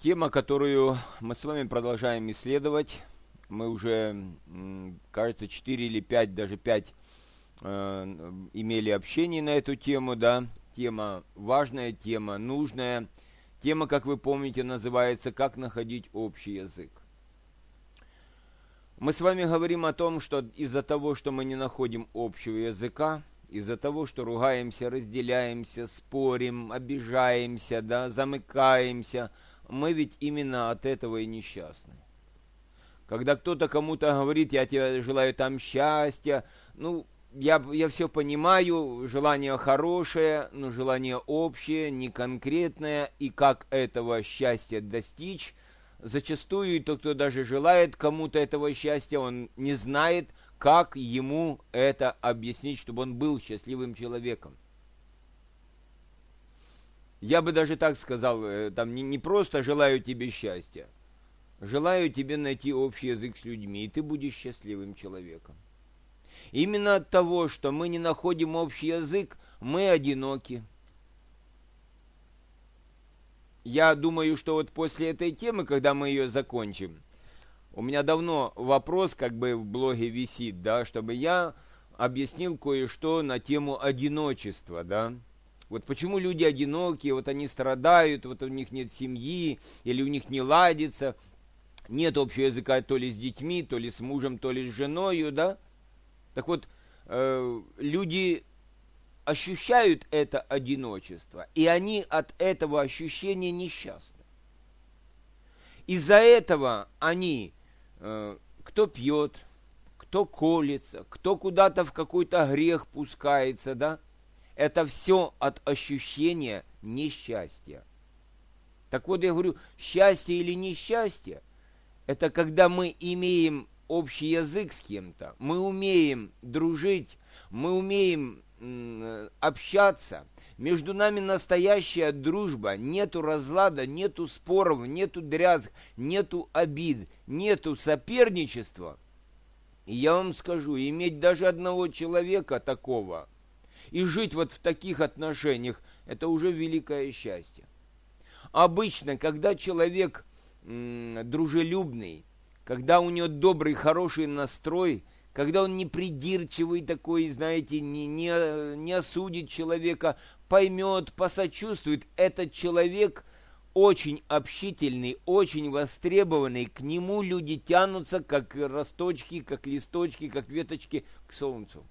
Тема, которую мы с вами продолжаем исследовать, мы уже, кажется, 4 или 5, даже 5 имели общений на эту тему, да. Тема важная, тема нужная. Тема, как вы помните, называется «Как находить общий язык». Мы с вами говорим о том, что из-за того, что мы не находим общего языка, из-за того, что ругаемся, разделяемся, спорим, обижаемся, да, замыкаемся, мы ведь именно от этого и несчастны. Когда кто-то кому-то говорит: я тебе желаю там счастья, я все понимаю, желание хорошее, но желание общее, не конкретное, и как этого счастья достичь, зачастую тот, кто даже желает кому-то этого счастья, он не знает, как ему это объяснить, чтобы он был счастливым человеком. Я бы даже так сказал, там не просто желаю тебе счастья, желаю тебе найти общий язык с людьми, и ты будешь счастливым человеком. Именно от того, что мы не находим общий язык, мы одиноки. Я думаю, что вот после этой темы, когда мы ее закончим, у меня давно вопрос как бы в блоге висит, да, чтобы я объяснил кое-что на тему одиночества, да. Вот почему люди одинокие, вот они страдают, вот у них нет семьи, или у них не ладится, нет общего языка то ли с детьми, то ли с мужем, то ли с женой, да. Так вот, люди ощущают это одиночество, и они от этого ощущения несчастны. Из-за этого они, кто пьет, кто колется, кто куда-то в какой-то грех пускается, да, это все от ощущения несчастья. Так вот, я говорю, счастье или несчастье, это когда мы имеем общий язык с кем-то, мы умеем дружить, мы умеем общаться, между нами настоящая дружба, нету разлада, нету споров, нету дрязг, нету обид, нету соперничества. И я вам скажу, иметь даже одного человека такого и жить вот в таких отношениях, это уже великое счастье. Обычно, когда человек дружелюбный, когда у него добрый, хороший настрой, когда он не придирчивый такой, знаете, не осудит человека, поймет, посочувствует, этот человек очень общительный, очень востребованный, к нему люди тянутся, как росточки, как листочки, как веточки к солнцу.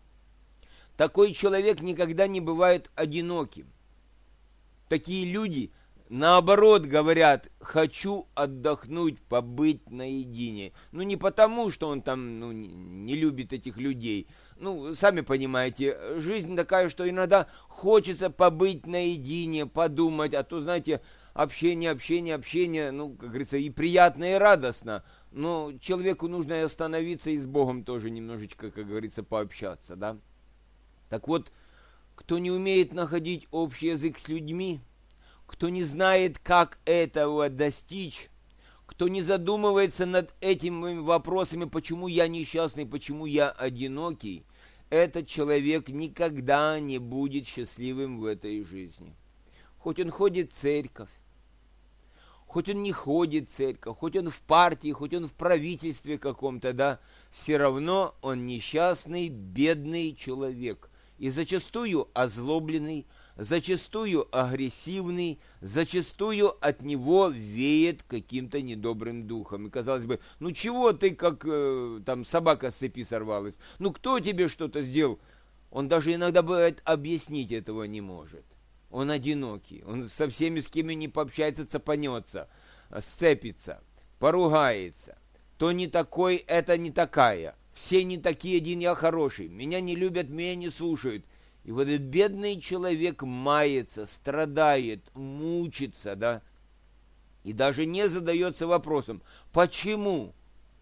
Такой человек никогда не бывает одиноким. Такие люди, наоборот, говорят: хочу отдохнуть, побыть наедине. Не потому, что он там не любит этих людей. Сами понимаете, жизнь такая, что иногда хочется побыть наедине, подумать, а то, знаете, общение, как говорится, и приятно, и радостно. Но человеку нужно и остановиться, и с Богом тоже немножечко, как говорится, пообщаться, да? Так вот, кто не умеет находить общий язык с людьми, кто не знает, как этого достичь, кто не задумывается над этими вопросами, почему я несчастный, почему я одинокий, этот человек никогда не будет счастливым в этой жизни. Хоть он ходит в церковь, хоть он не ходит в церковь, хоть он в партии, хоть он в правительстве каком-то, да, все равно он несчастный, бедный человек. И зачастую озлобленный, зачастую агрессивный, зачастую от него веет каким-то недобрым духом. И казалось бы, чего ты, как там собака с цепи сорвалась? Кто тебе что-то сделал? Он даже иногда, бывает, объяснить этого не может. Он одинокий, он со всеми, с кем не пообщается, цапанется, сцепится, поругается. То не такой, это не такая. Все не такие, один я хороший. Меня не любят, меня не слушают. И вот этот бедный человек мается, страдает, мучится, да, и даже не задается вопросом: почему?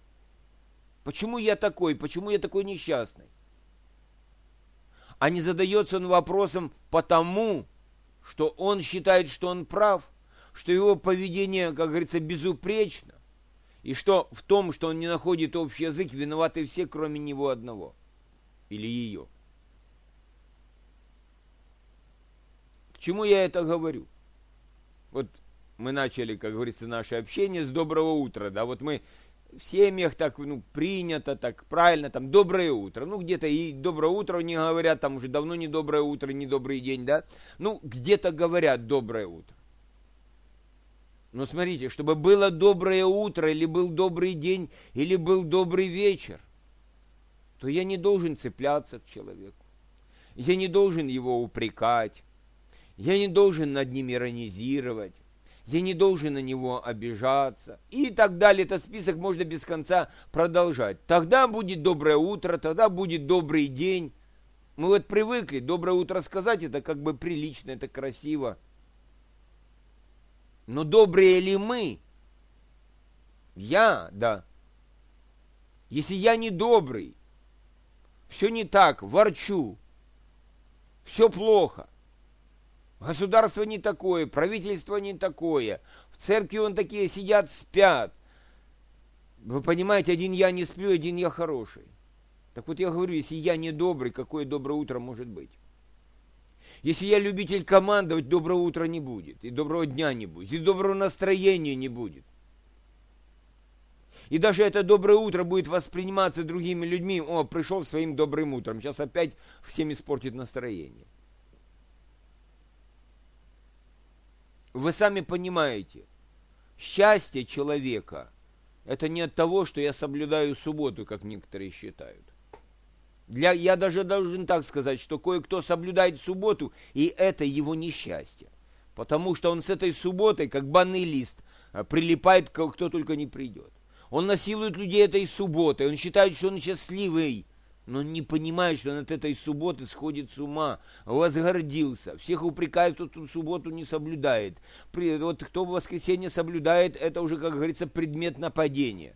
Почему я такой? Почему я такой несчастный? А не задается он вопросом потому, что он считает, что он прав, что его поведение, как говорится, безупречно, и что в том, что он не находит общий язык, виноваты все, кроме него одного или ее. К чему я это говорю? Вот мы начали, как говорится, наше общение с доброго утра, да, вот мы в семьях так, принято, так правильно, там, доброе утро, где-то и доброе утро не говорят, там уже давно не доброе утро, не добрый день, да, где-то говорят доброе утро. Но смотрите, чтобы было доброе утро, или был добрый день, или был добрый вечер, то я не должен цепляться к человеку, я не должен его упрекать, я не должен над ним иронизировать, я не должен на него обижаться и так далее. Этот список можно без конца продолжать. Тогда будет доброе утро, тогда будет добрый день. Мы вот привыкли доброе утро сказать, это как бы прилично, это красиво. Но добрые ли мы? Я, да. Если я не добрый, все не так, ворчу, все плохо. Государство не такое, правительство не такое, в церкви вон такие сидят, спят. Вы понимаете, один я не сплю, один я хороший. Так вот я говорю, если я не добрый, какое доброе утро может быть? Если я любитель командовать, доброго утра не будет, и доброго дня не будет, и доброго настроения не будет. И даже это доброе утро будет восприниматься другими людьми, пришел своим добрым утром, сейчас опять всем испортит настроение. Вы сами понимаете, счастье человека – это не от того, что я соблюдаю субботу, как некоторые считают. Я даже должен так сказать, что кое-кто соблюдает субботу, и это его несчастье. Потому что он с этой субботой, как банный лист, прилипает, кто только не придет. Он насилует людей этой субботой, он считает, что он счастливый, но он не понимает, что он от этой субботы сходит с ума, возгордился, всех упрекает, кто тут субботу не соблюдает. Вот кто в воскресенье соблюдает, это уже, как говорится, предмет нападения.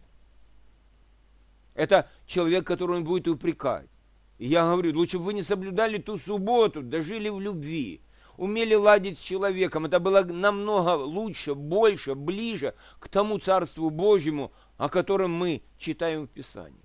Это человек, которого он будет упрекать. И я говорю, лучше бы вы не соблюдали ту субботу, да жили в любви, умели ладить с человеком. Это было намного лучше, больше, ближе к тому Царству Божьему, о котором мы читаем в Писании.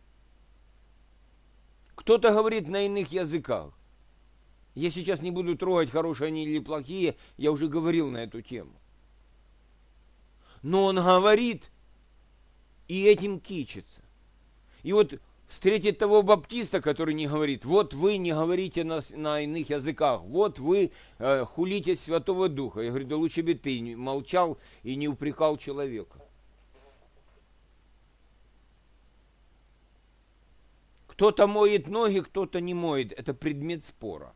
Кто-то говорит на иных языках. Я сейчас не буду трогать, хорошие они или плохие, я уже говорил на эту тему. Но он говорит и этим кичится. И вот встретить того баптиста, который не говорит, вот вы не говорите на иных языках, вот вы хулите Святого Духа. Я говорю, да лучше бы ты молчал и не упрекал человека. Кто-то моет ноги, кто-то не моет. Это предмет спора.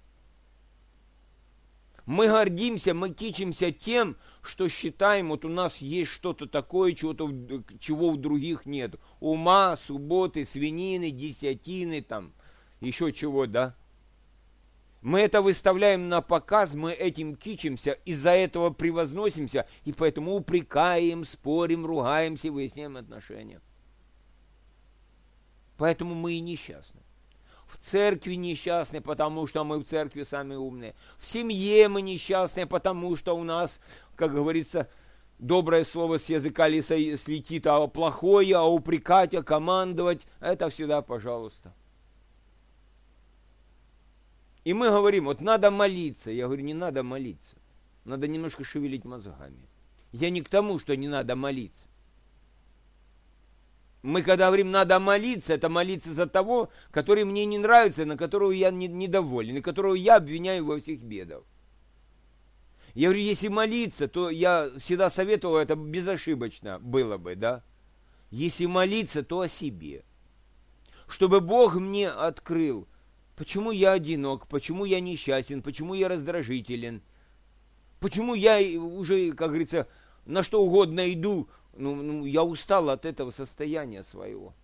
Мы гордимся, мы кичимся тем, что считаем, вот у нас есть что-то такое, чего у других нет. Ума, субботы, свинины, десятины, там, еще чего, да. Мы это выставляем на показ, мы этим кичимся, из-за этого превозносимся, и поэтому упрекаем, спорим, ругаемся, выясняем отношения. Поэтому мы и несчастны. В церкви несчастны, потому что мы в церкви сами умные. В семье мы несчастны, потому что у нас, как говорится, доброе слово с языка слетит, а плохое, а упрекать, а командовать, это всегда пожалуйста. И мы говорим, вот надо молиться. Я говорю, не надо молиться. Надо немножко шевелить мозгами. Я не к тому, что не надо молиться. Мы когда говорим, надо молиться, это молиться за того, который мне не нравится, на которого я недоволен, и которого я обвиняю во всех бедах. Я говорю, если молиться, то я всегда советовал, это безошибочно было бы, да? Если молиться, то о себе. Чтобы Бог мне открыл, почему я одинок, почему я несчастен, почему я раздражителен, почему я уже, как говорится, на что угодно иду, я устал от этого состояния своего.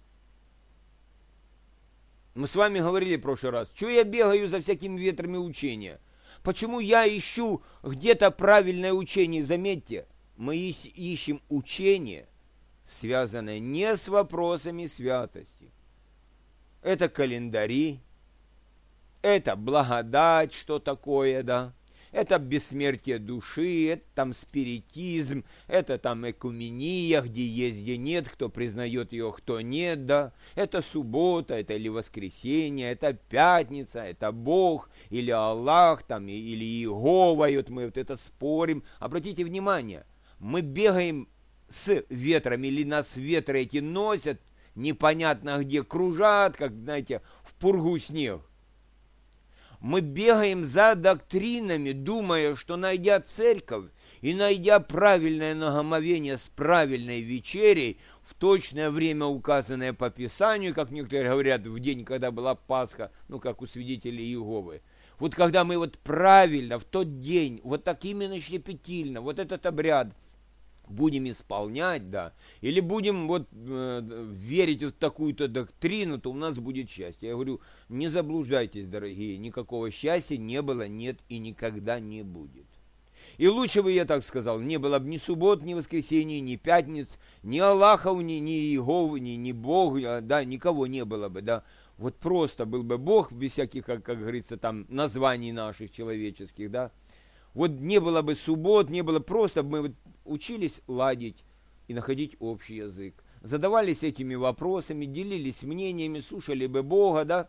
Мы с вами говорили в прошлый раз, что я бегаю за всякими ветрами учения? Почему я ищу где-то правильное учение? Заметьте, мы ищем учение, связанное не с вопросами святости. Это календари, это благодать, что такое, да? Это бессмертие души, это там спиритизм, это там экумения, где есть, где нет, кто признает ее, кто нет, да. Это суббота, это или воскресенье, это пятница, это Бог, или Аллах, там, или Иегова, и вот мы вот это спорим. Обратите внимание, Мы бегаем с ветром, или нас ветры эти носят, непонятно где, кружат, как, знаете, в пургу снег. Мы бегаем за доктринами, думая, что, найдя церковь и найдя правильное нагомовение с правильной вечерей, в точное время, указанное по Писанию, как некоторые говорят, в день, когда была Пасха, ну, как у свидетелей Иеговы. Вот когда мы вот правильно, в тот день, вот так именно щепетильно, вот этот обряд будем исполнять, да, или будем вот верить в такую-то доктрину, то у нас будет счастье. Я говорю, не заблуждайтесь, дорогие, никакого счастья не было, нет и никогда не будет. И лучше бы, я так сказал, не было бы ни суббот, ни воскресений, ни пятниц, ни Аллахов, ни Иеговы, ни Бог, да, никого не было бы, да. Вот просто был бы Бог, без всяких, как говорится, там, названий наших человеческих, да. Вот не было бы суббот, не было, просто мы вот учились ладить и находить общий язык. Задавались этими вопросами, делились мнениями, слушали бы Бога, да.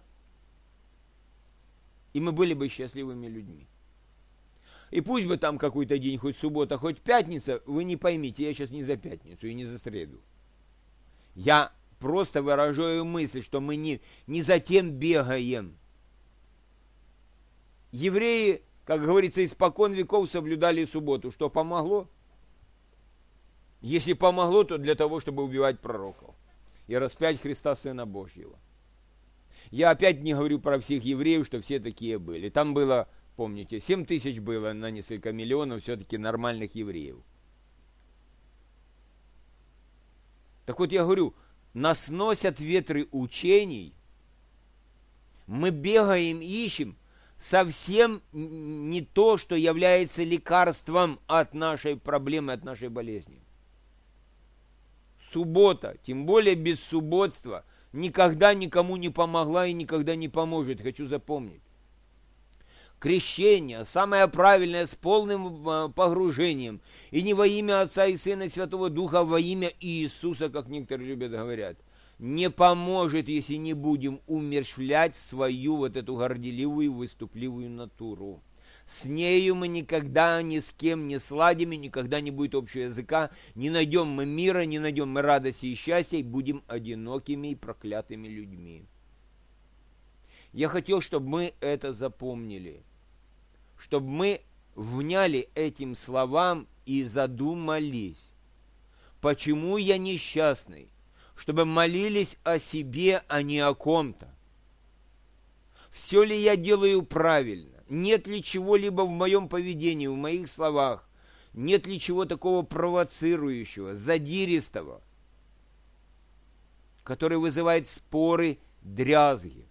И мы были бы счастливыми людьми. И пусть бы там какой-то день, хоть суббота, хоть пятница, вы не поймите, я сейчас не за пятницу и не за среду. Я просто выражаю мысль, что мы не за тем бегаем. Евреи, как говорится, испокон веков соблюдали субботу. Что помогло? Если помогло, то для того, чтобы убивать пророков и распять Христа, Сына Божьего. Я опять не говорю про всех евреев, что все такие были. Там было, помните, 7 тысяч было на несколько миллионов все-таки нормальных евреев. Так вот я говорю, нас носят ветры учений, мы бегаем, ищем совсем не то, что является лекарством от нашей проблемы, от нашей болезни. Суббота, тем более без субботства, никогда никому не помогла и никогда не поможет, хочу запомнить. Крещение, самое правильное, с полным погружением, и не во имя Отца и Сына и Святого Духа, а во имя Иисуса, как некоторые любят говорят, не поможет, если не будем умерщвлять свою вот эту горделивую, выступливую натуру. С нею мы никогда ни с кем не сладим, и никогда не будет общего языка, не найдем мы мира, не найдем мы радости и счастья, и будем одинокими и проклятыми людьми. Я хотел, чтобы мы это запомнили, чтобы мы вняли этим словам и задумались, почему я несчастный, чтобы молились о себе, а не о ком-то. Все ли я делаю правильно? Нет ли чего-либо в моем поведении, в моих словах? Нет ли чего такого провоцирующего, задиристого, который вызывает споры, дрязги?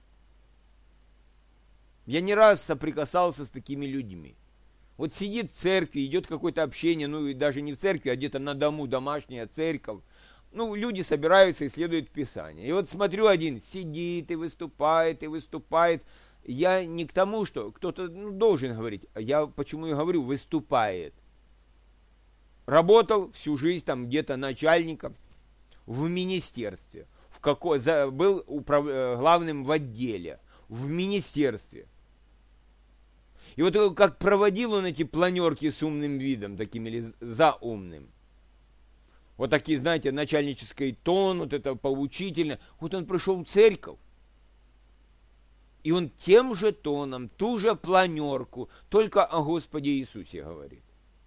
Я не раз соприкасался с такими людьми. Вот сидит в церкви, идет какое-то общение, ну и даже не в церкви, а где-то на дому, домашняя церковь. Ну, люди собираются, исследуют Писание. И вот смотрю, один сидит и выступает, и выступает. Я не к тому, что кто-то должен говорить, а я почему и говорю, выступает. Работал всю жизнь там где-то начальником в министерстве, был главным в отделе, в министерстве. И вот как проводил он эти планерки с умным видом, таким или заумным. Вот такие, знаете, начальнический тон, вот это поучительно. Вот он пришел в церковь. И он тем же тоном, ту же планерку, только о Господе Иисусе говорит.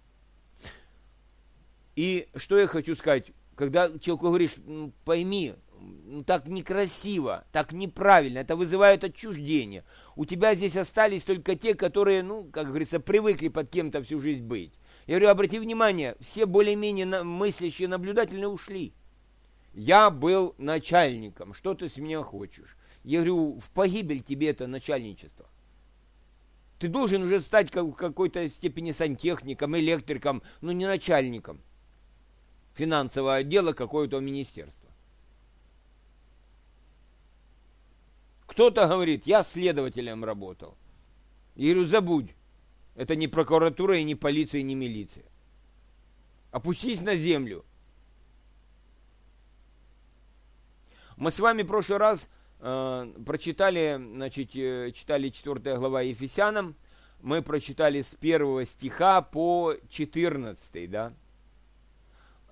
И что я хочу сказать, когда человеку говоришь, пойми, так некрасиво, так неправильно, это вызывает отчуждение. У тебя здесь остались только те, которые, как говорится, привыкли под кем-то всю жизнь быть. Я говорю, обрати внимание, все более-менее мыслящие, наблюдательные ушли. Я был начальником, что ты с меня хочешь? Я говорю, в погибель тебе это начальничество. Ты должен уже стать в какой-то степени сантехником, электриком, но не начальником финансового отдела какого-то министерства. Кто-то говорит, я следователем работал. Я говорю, забудь. Это не прокуратура, и не полиция, и не милиция. Опустись на землю. Мы с вами в прошлый раз прочитали, читали 4 глава Ефесянам. Мы прочитали с 1 стиха по 14, да.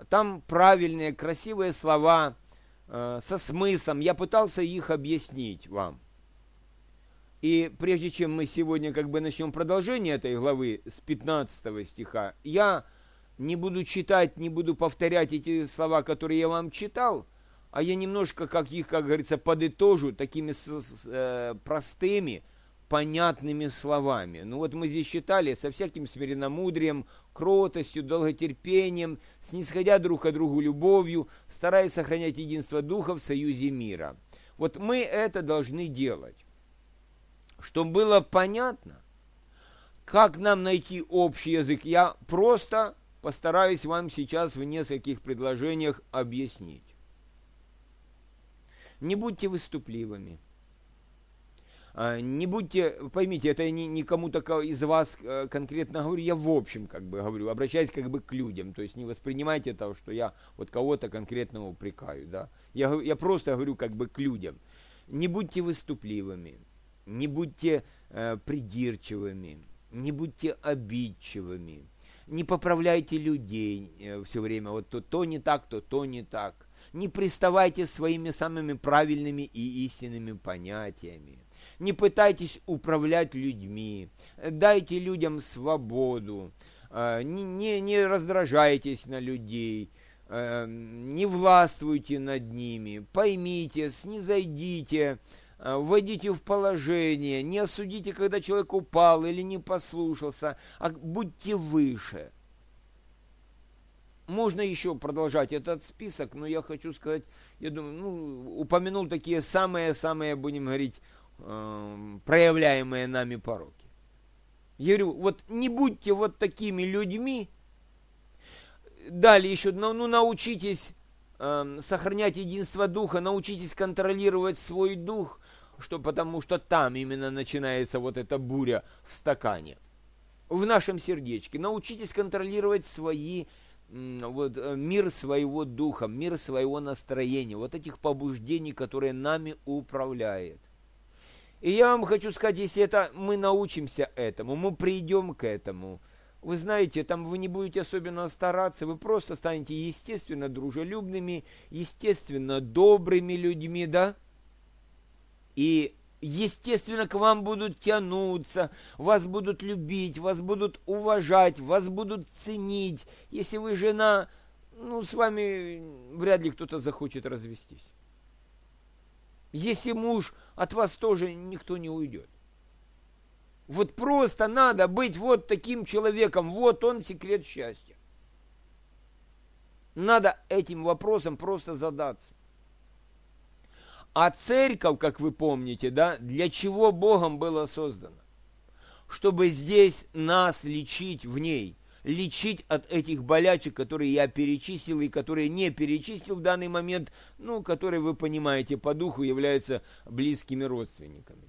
там правильные, красивые слова со смыслом. Я пытался их объяснить вам. И прежде чем мы сегодня начнем продолжение этой главы с 15 стиха, я не буду читать, не буду повторять эти слова, которые я вам читал, а я немножко, как говорится, подытожу такими простыми, понятными словами. Ну вот мы здесь читали: со всяким смиренномудрием, кротостью, долготерпением, снисходя друг к другу любовью, стараясь сохранять единство духа в союзе мира. Вот мы это должны делать. Чтобы было понятно, как нам найти общий язык, я просто постараюсь вам сейчас в нескольких предложениях объяснить. Не будьте выступливыми. Не будьте, поймите, это я не кому-то из вас конкретно говорю, я в общем говорю, обращаясь к людям, то есть не воспринимайте это, что я вот кого-то конкретно упрекаю, да. Я просто говорю к людям. Не будьте выступливыми, не будьте придирчивыми, не будьте обидчивыми, не поправляйте людей все время, вот то не так, то не так. Не приставайте своими самыми правильными и истинными понятиями. Не пытайтесь управлять людьми, дайте людям свободу, не раздражайтесь на людей, не властвуйте над ними, поймите, снизойдите, вводите в положение, не осудите, когда человек упал или не послушался, а будьте выше. Можно еще продолжать этот список, но я хочу сказать, я думаю, упомянул такие самые, будем говорить, проявляемые нами пороки. Я говорю, вот не будьте вот такими людьми. Далее еще, научитесь сохранять единство духа, научитесь контролировать свой дух, потому что там именно начинается вот эта буря в стакане, в нашем сердечке. Научитесь контролировать мир своего духа, мир своего настроения, вот этих побуждений, которые нами управляют. И я вам хочу сказать, если мы научимся этому, мы придем к этому, вы знаете, там вы не будете особенно стараться, вы просто станете естественно дружелюбными, естественно добрыми людьми, да? И естественно к вам будут тянуться, вас будут любить, вас будут уважать, вас будут ценить. Если вы жена, с вами вряд ли кто-то захочет развестись. Если муж, от вас тоже никто не уйдет. Вот просто надо быть вот таким человеком, вот он секрет счастья. Надо этим вопросом просто задаться. А церковь, как вы помните, да, для чего Богом была создана? Чтобы здесь нас лечить в ней, лечить от этих болячек, которые я перечислил и которые не перечислил в данный момент, которые, вы понимаете, по духу являются близкими родственниками.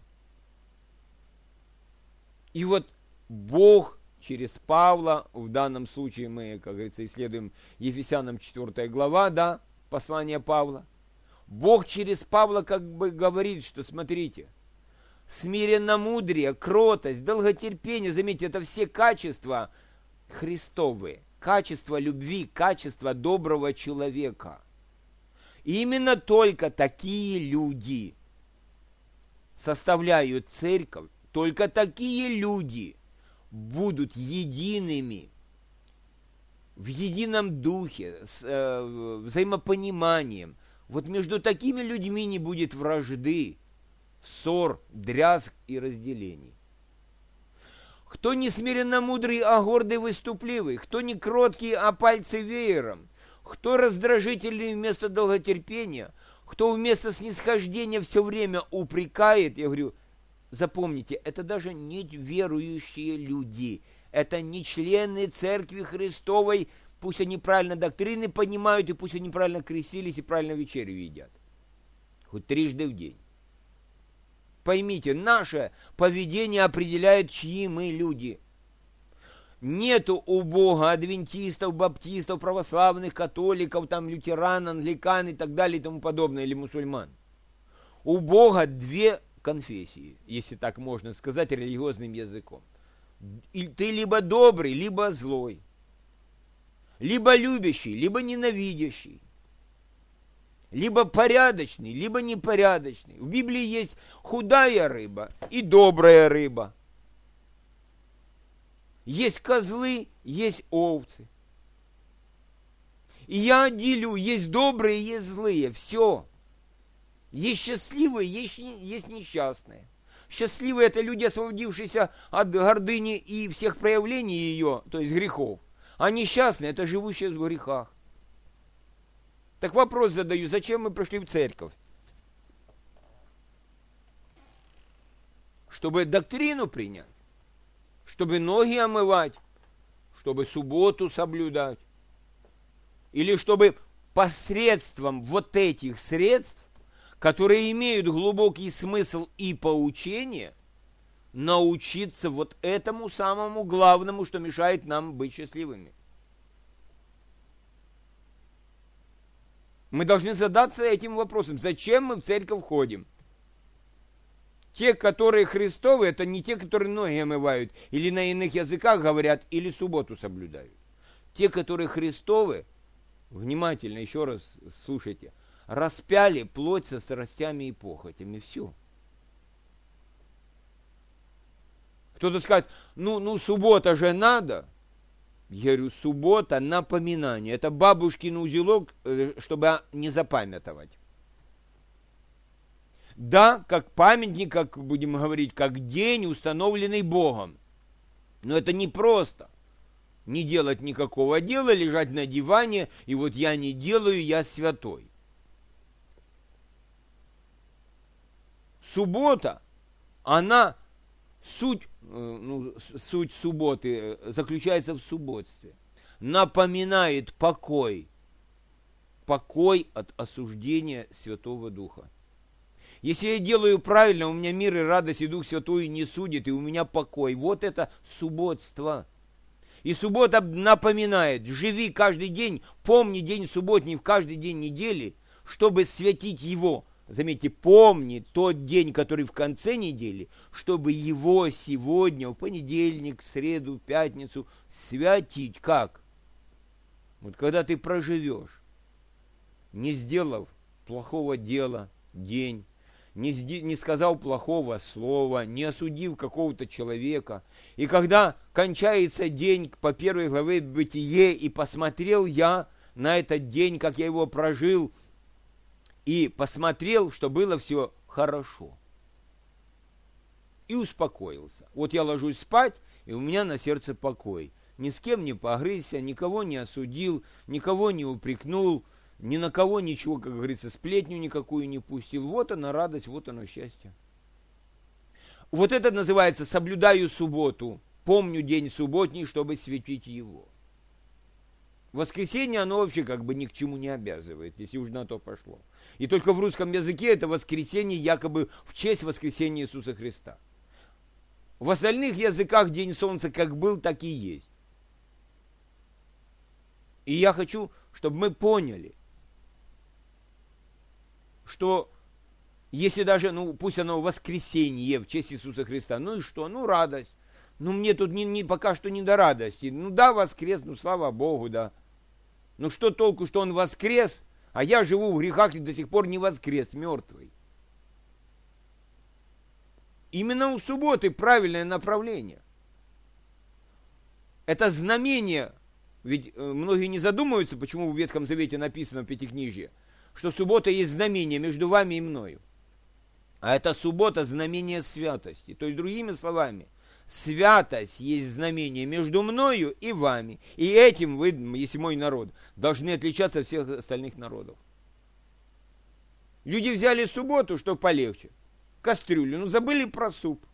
И вот Бог через Павла, в данном случае мы, как говорится, исследуем Ефесянам 4 глава, да, послание Павла, Бог через Павла говорит, что, смотрите, смиренномудрие, кротость, долготерпение, заметьте, это все качества христовые, качество любви, качество доброго человека. И именно только такие люди составляют церковь, только такие люди будут едиными, в едином духе, с взаимопониманием. Вот между такими людьми не будет вражды, ссор, дрязг и разделений. Кто не смиренно мудрый, а гордый выступливый, кто не кроткий, а пальцы веером, кто раздражительный вместо долготерпения, кто вместо снисхождения все время упрекает, я говорю, запомните, это даже не верующие люди, это не члены Церкви Христовой, пусть они правильно доктрины понимают, и пусть они правильно крестились и правильно вечерю едят, хоть трижды в день. Поймите, наше поведение определяет, чьи мы люди. Нету у Бога адвентистов, баптистов, православных, католиков, лютеран, англикан и так далее и тому подобное, или мусульман. У Бога две конфессии, если так можно сказать религиозным языком. И ты либо добрый, либо злой. Либо любящий, либо ненавидящий. Либо порядочный, либо непорядочный. В Библии есть худая рыба и добрая рыба. Есть козлы, есть овцы. И я делю, есть добрые, есть злые, все. Есть счастливые, есть несчастные. Счастливые – это люди, освободившиеся от гордыни и всех проявлений ее, то есть грехов. А несчастные – это живущие в грехах. Так вопрос задаю, зачем мы пришли в церковь? Чтобы доктрину принять, чтобы ноги омывать, чтобы субботу соблюдать, или чтобы посредством вот этих средств, которые имеют глубокий смысл и поучение, научиться вот этому самому главному, что мешает нам быть счастливыми. Мы должны задаться этим вопросом, зачем мы в церковь ходим? Те, которые Христовы, это не те, которые ноги омывают, или на иных языках говорят, или субботу соблюдают. Те, которые Христовы, внимательно еще раз слушайте, распяли плоть со страстями и похотями, все. Кто-то скажет, ну суббота же надо. Я говорю, суббота напоминание. Это бабушкин узелок, чтобы не запамятовать. Да, как памятник, как будем говорить, как день, установленный Богом. Но это не просто. Не делать никакого дела, лежать на диване, и вот я не делаю, я святой. Суббота, она, суть субботы заключается в субботстве. Напоминает покой. Покой от осуждения Святого Духа. Если я делаю правильно, у меня мир и радость, и Дух Святой не судит, и у меня покой. Вот это субботство. И суббота напоминает, живи каждый день, помни день субботний в каждый день недели, чтобы святить его. Заметьте, помни тот день, который в конце недели, чтобы его сегодня, в понедельник, в среду, в пятницу, святить. Как? Вот когда ты проживешь, не сделав плохого дела день, не сказал плохого слова, не осудив какого-то человека. И когда кончается день по 1 главе Бытие, и посмотрел я на этот день, как я его прожил, и посмотрел, что было все хорошо. И успокоился. Вот я ложусь спать, и у меня на сердце покой. Ни с кем не погрызся, никого не осудил, никого не упрекнул, ни на кого ничего, как говорится, сплетню никакую не пустил. Вот она радость, вот оно счастье. Вот это называется «соблюдаю субботу, помню день субботний, чтобы светить его». Воскресенье, оно вообще как бы ни к чему не обязывает, если уж на то пошло. И только в русском языке это воскресенье якобы в честь воскресения Иисуса Христа. В остальных языках день солнца как был, так и есть. И я хочу, чтобы мы поняли, что если даже, пусть оно воскресенье в честь Иисуса Христа, ну и что, радость. Мне тут пока что не до радости. Да, воскрес, слава Богу, да. Что толку, что он воскрес, а я живу в грехах и до сих пор не воскрес, мертвый. Именно у субботы правильное направление. Это знамение, ведь многие не задумываются, почему в Ветхом Завете написано в Пятикнижье, что суббота есть знамение между вами и мною. А это суббота знамение святости. То есть, другими словами, святость есть знамение между мною и вами. И этим вы, если мой народ, должны отличаться от всех остальных народов. Люди взяли субботу, что полегче. Кастрюлю, забыли про суп.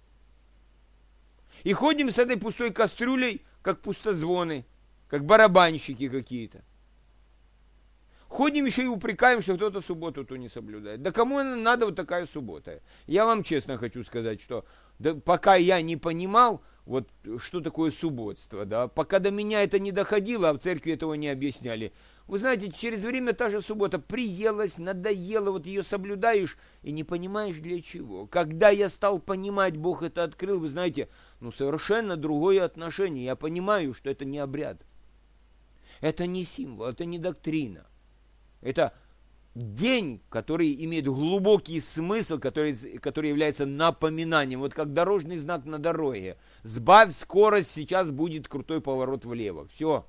И ходим с этой пустой кастрюлей, как пустозвоны, как барабанщики какие-то. Ходим еще и упрекаем, что кто-то субботу не соблюдает. Да кому надо вот такая суббота? Я вам честно хочу сказать, что пока я не понимал, что такое субботство, пока до меня это не доходило, а в церкви этого не объясняли. Вы знаете, через время та же суббота приелась, надоела, ее соблюдаешь и не понимаешь для чего. Когда я стал понимать, Бог это открыл, вы знаете, совершенно другое отношение. Я понимаю, что это не обряд. Это не символ, это не доктрина. Это день, который имеет глубокий смысл, который является напоминанием. Вот как дорожный знак на дороге. Сбавь скорость, сейчас будет крутой поворот влево. Все.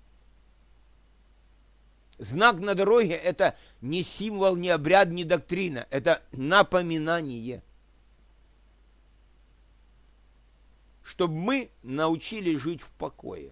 Знак на дороге – это не символ, не обряд, не доктрина. Это напоминание. Чтобы мы научились жить в покое.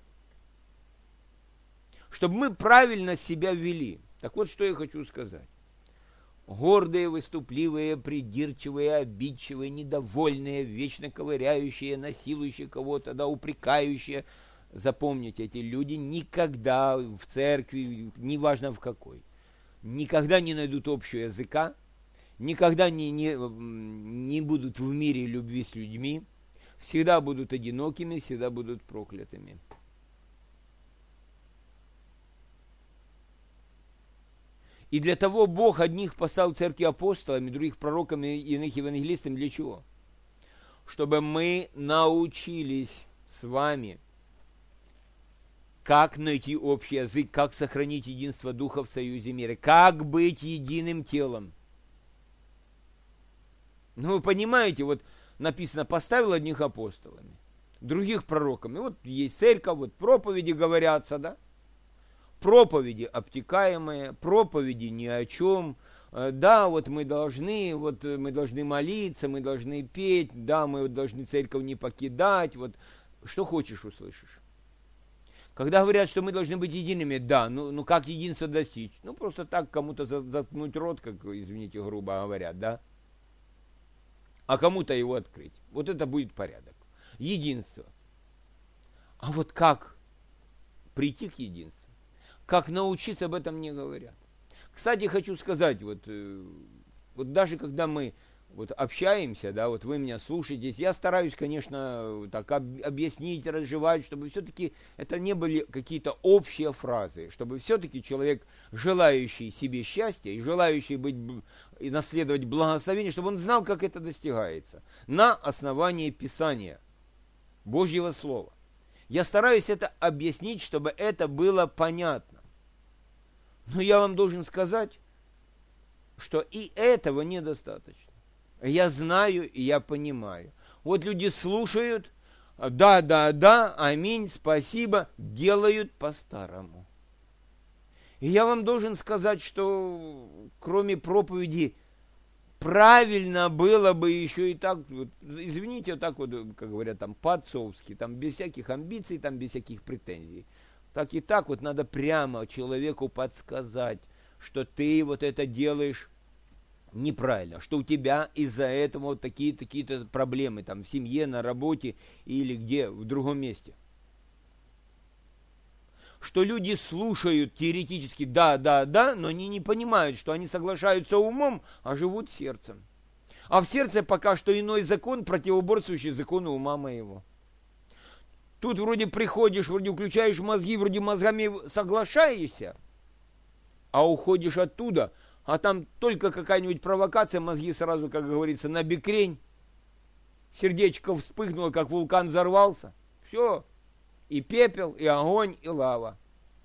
Чтобы мы правильно себя вели. Так вот, что я хочу сказать. Гордые, выступливые, придирчивые, обидчивые, недовольные, вечно ковыряющие, насилующие кого-то, да, упрекающие. Запомните, эти люди никогда в церкви, неважно в какой, никогда не найдут общего языка, никогда не будут в мире любви с людьми, всегда будут одинокими, всегда будут проклятыми. И для того Бог одних поставил в церкви апостолами, других пророками, иных евангелистами. Для чего? Чтобы мы научились с вами, как найти общий язык, как сохранить единство Духа в союзе мира, как быть единым телом. Ну, вы понимаете, вот написано, поставил одних апостолами, других пророками. Вот есть церковь, вот проповеди говорятся, да? Проповеди обтекаемые, проповеди ни о чем. Да, вот мы должны молиться, мы должны петь, да, мы должны церковь не покидать. Вот что хочешь услышишь. Когда говорят, что мы должны быть едиными, да, ну как единство достичь? Ну просто так кому-то заткнуть рот, как, извините, грубо говорят, да? А кому-то его открыть. Вот это будет порядок. Единство. А вот как прийти к единству? Как научиться, об этом не говорят. Кстати, хочу сказать, вот даже когда мы вот общаемся, да, вот вы меня слушаетесь, я стараюсь, конечно, так объяснить, разжевать, чтобы все-таки это не были какие-то общие фразы, чтобы все-таки человек, желающий себе счастья и желающий и наследовать благословение, чтобы он знал, как это достигается, на основании Писания, Божьего Слова. Я стараюсь это объяснить, чтобы это было понятно. Но я вам должен сказать, что и этого недостаточно. Я знаю и я понимаю. Вот люди слушают, да, аминь, спасибо, делают по-старому. И я вам должен сказать, что кроме проповеди правильно было бы еще и так, вот, извините, так вот, как говорят, там, по-отцовски, там, без всяких амбиций, там, без всяких претензий. Так и так вот надо прямо человеку подсказать, что ты вот это делаешь неправильно, что у тебя из-за этого вот такие-то проблемы, там, в семье, на работе или где, в другом месте. Что люди слушают теоретически да, но они не понимают, что они соглашаются умом, а живут сердцем. А в сердце пока что иной закон, противоборствующий закону ума моего. Тут вроде приходишь, вроде включаешь мозги, вроде мозгами соглашаешься, а уходишь оттуда, а там только какая-нибудь провокация, мозги сразу, как говорится, на бекрень, сердечко вспыхнуло, как вулкан взорвался, все, и пепел, и огонь, и лава.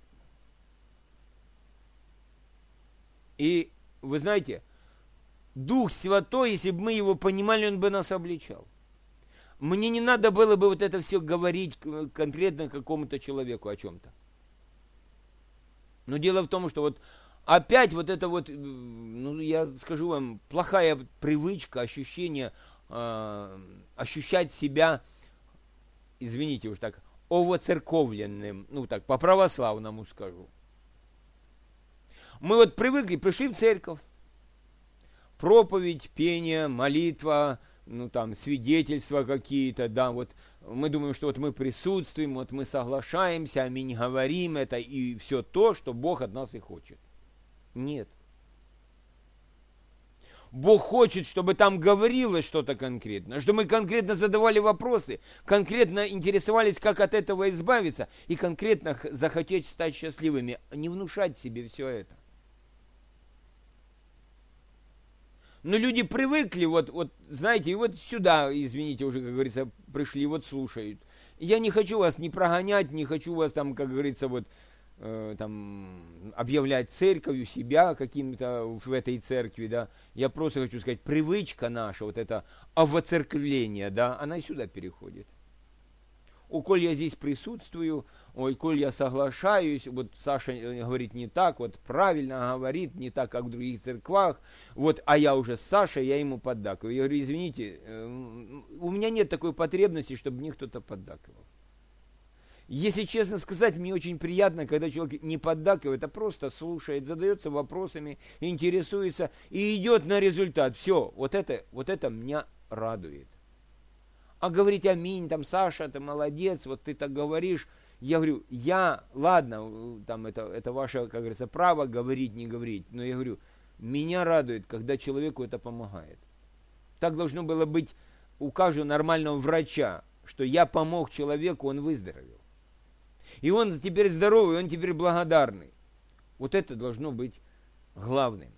И вы знаете, Дух Святой, если бы мы его понимали, он бы нас обличал. Мне не надо было бы вот это все говорить конкретно какому-то человеку о чем-то. Но дело в том, что вот опять вот это вот, ну я скажу вам, плохая привычка, ощущение, ощущать себя, извините уж так, овоцерковленным, ну так, по-православному скажу. Мы вот привыкли, пришли в церковь, проповедь, пение, молитва, ну там свидетельства какие-то, да, вот мы думаем, что вот мы присутствуем, вот мы соглашаемся, аминь говорим, это и все то, что Бог от нас и хочет. Нет. Бог хочет, чтобы там говорилось что-то конкретное, что мы конкретно задавали вопросы, конкретно интересовались, как от этого избавиться, и конкретно захотеть стать счастливыми, не внушать себе все это. Но люди привыкли, вот, знаете, и вот сюда, извините, уже, как говорится, пришли, вот слушают. Я не хочу вас не прогонять, не хочу вас там, как говорится, вот, там, объявлять церковью себя каким-то в этой церкви, да. Я просто хочу сказать, привычка наша, вот это овоцерквление, да, она сюда переходит. Коль я здесь присутствую, коль я соглашаюсь, вот Саша говорит не так, вот правильно говорит, не так, как в других церквах, вот, а я уже с Сашей, я ему поддакиваю. Я говорю, извините, у меня нет такой потребности, чтобы мне кто-то поддакивал. Если честно сказать, мне очень приятно, когда человек не поддакивает, а просто слушает, задается вопросами, интересуется и идет на результат. Все, вот это меня радует. А говорить аминь, там, Саша, ты молодец, вот ты так говоришь. Я говорю, ладно, там, это ваше, как говорится, право говорить, не говорить. Но я говорю, меня радует, когда человеку это помогает. Так должно было быть у каждого нормального врача, что я помог человеку, он выздоровел. И он теперь здоровый, он теперь благодарный. Вот это должно быть главным.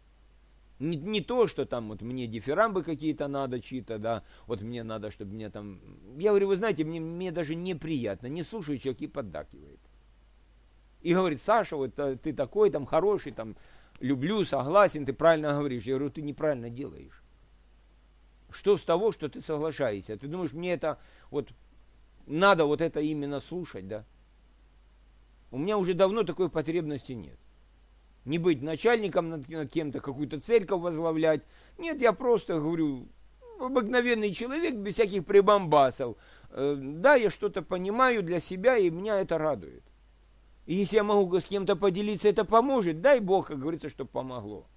Не то, что там вот мне дифирамбы какие-то надо чьи-то, да, вот мне надо, чтобы мне там... Я говорю, вы знаете, мне даже неприятно, не слушаю, человек и поддакивает. И говорит, Саша, вот ты такой там хороший, там, люблю, согласен, ты правильно говоришь. Я говорю, ты неправильно делаешь. Что с того, что ты соглашаешься? Ты думаешь, мне это вот надо вот это именно слушать, да? У меня уже давно такой потребности нет. Не быть начальником над кем-то, какую-то церковь возглавлять. Нет, я просто говорю, обыкновенный человек, без всяких прибамбасов. Да, я что-то понимаю для себя, и меня это радует. И если я могу с кем-то поделиться, это поможет. Дай Бог, как говорится, чтобы помогло.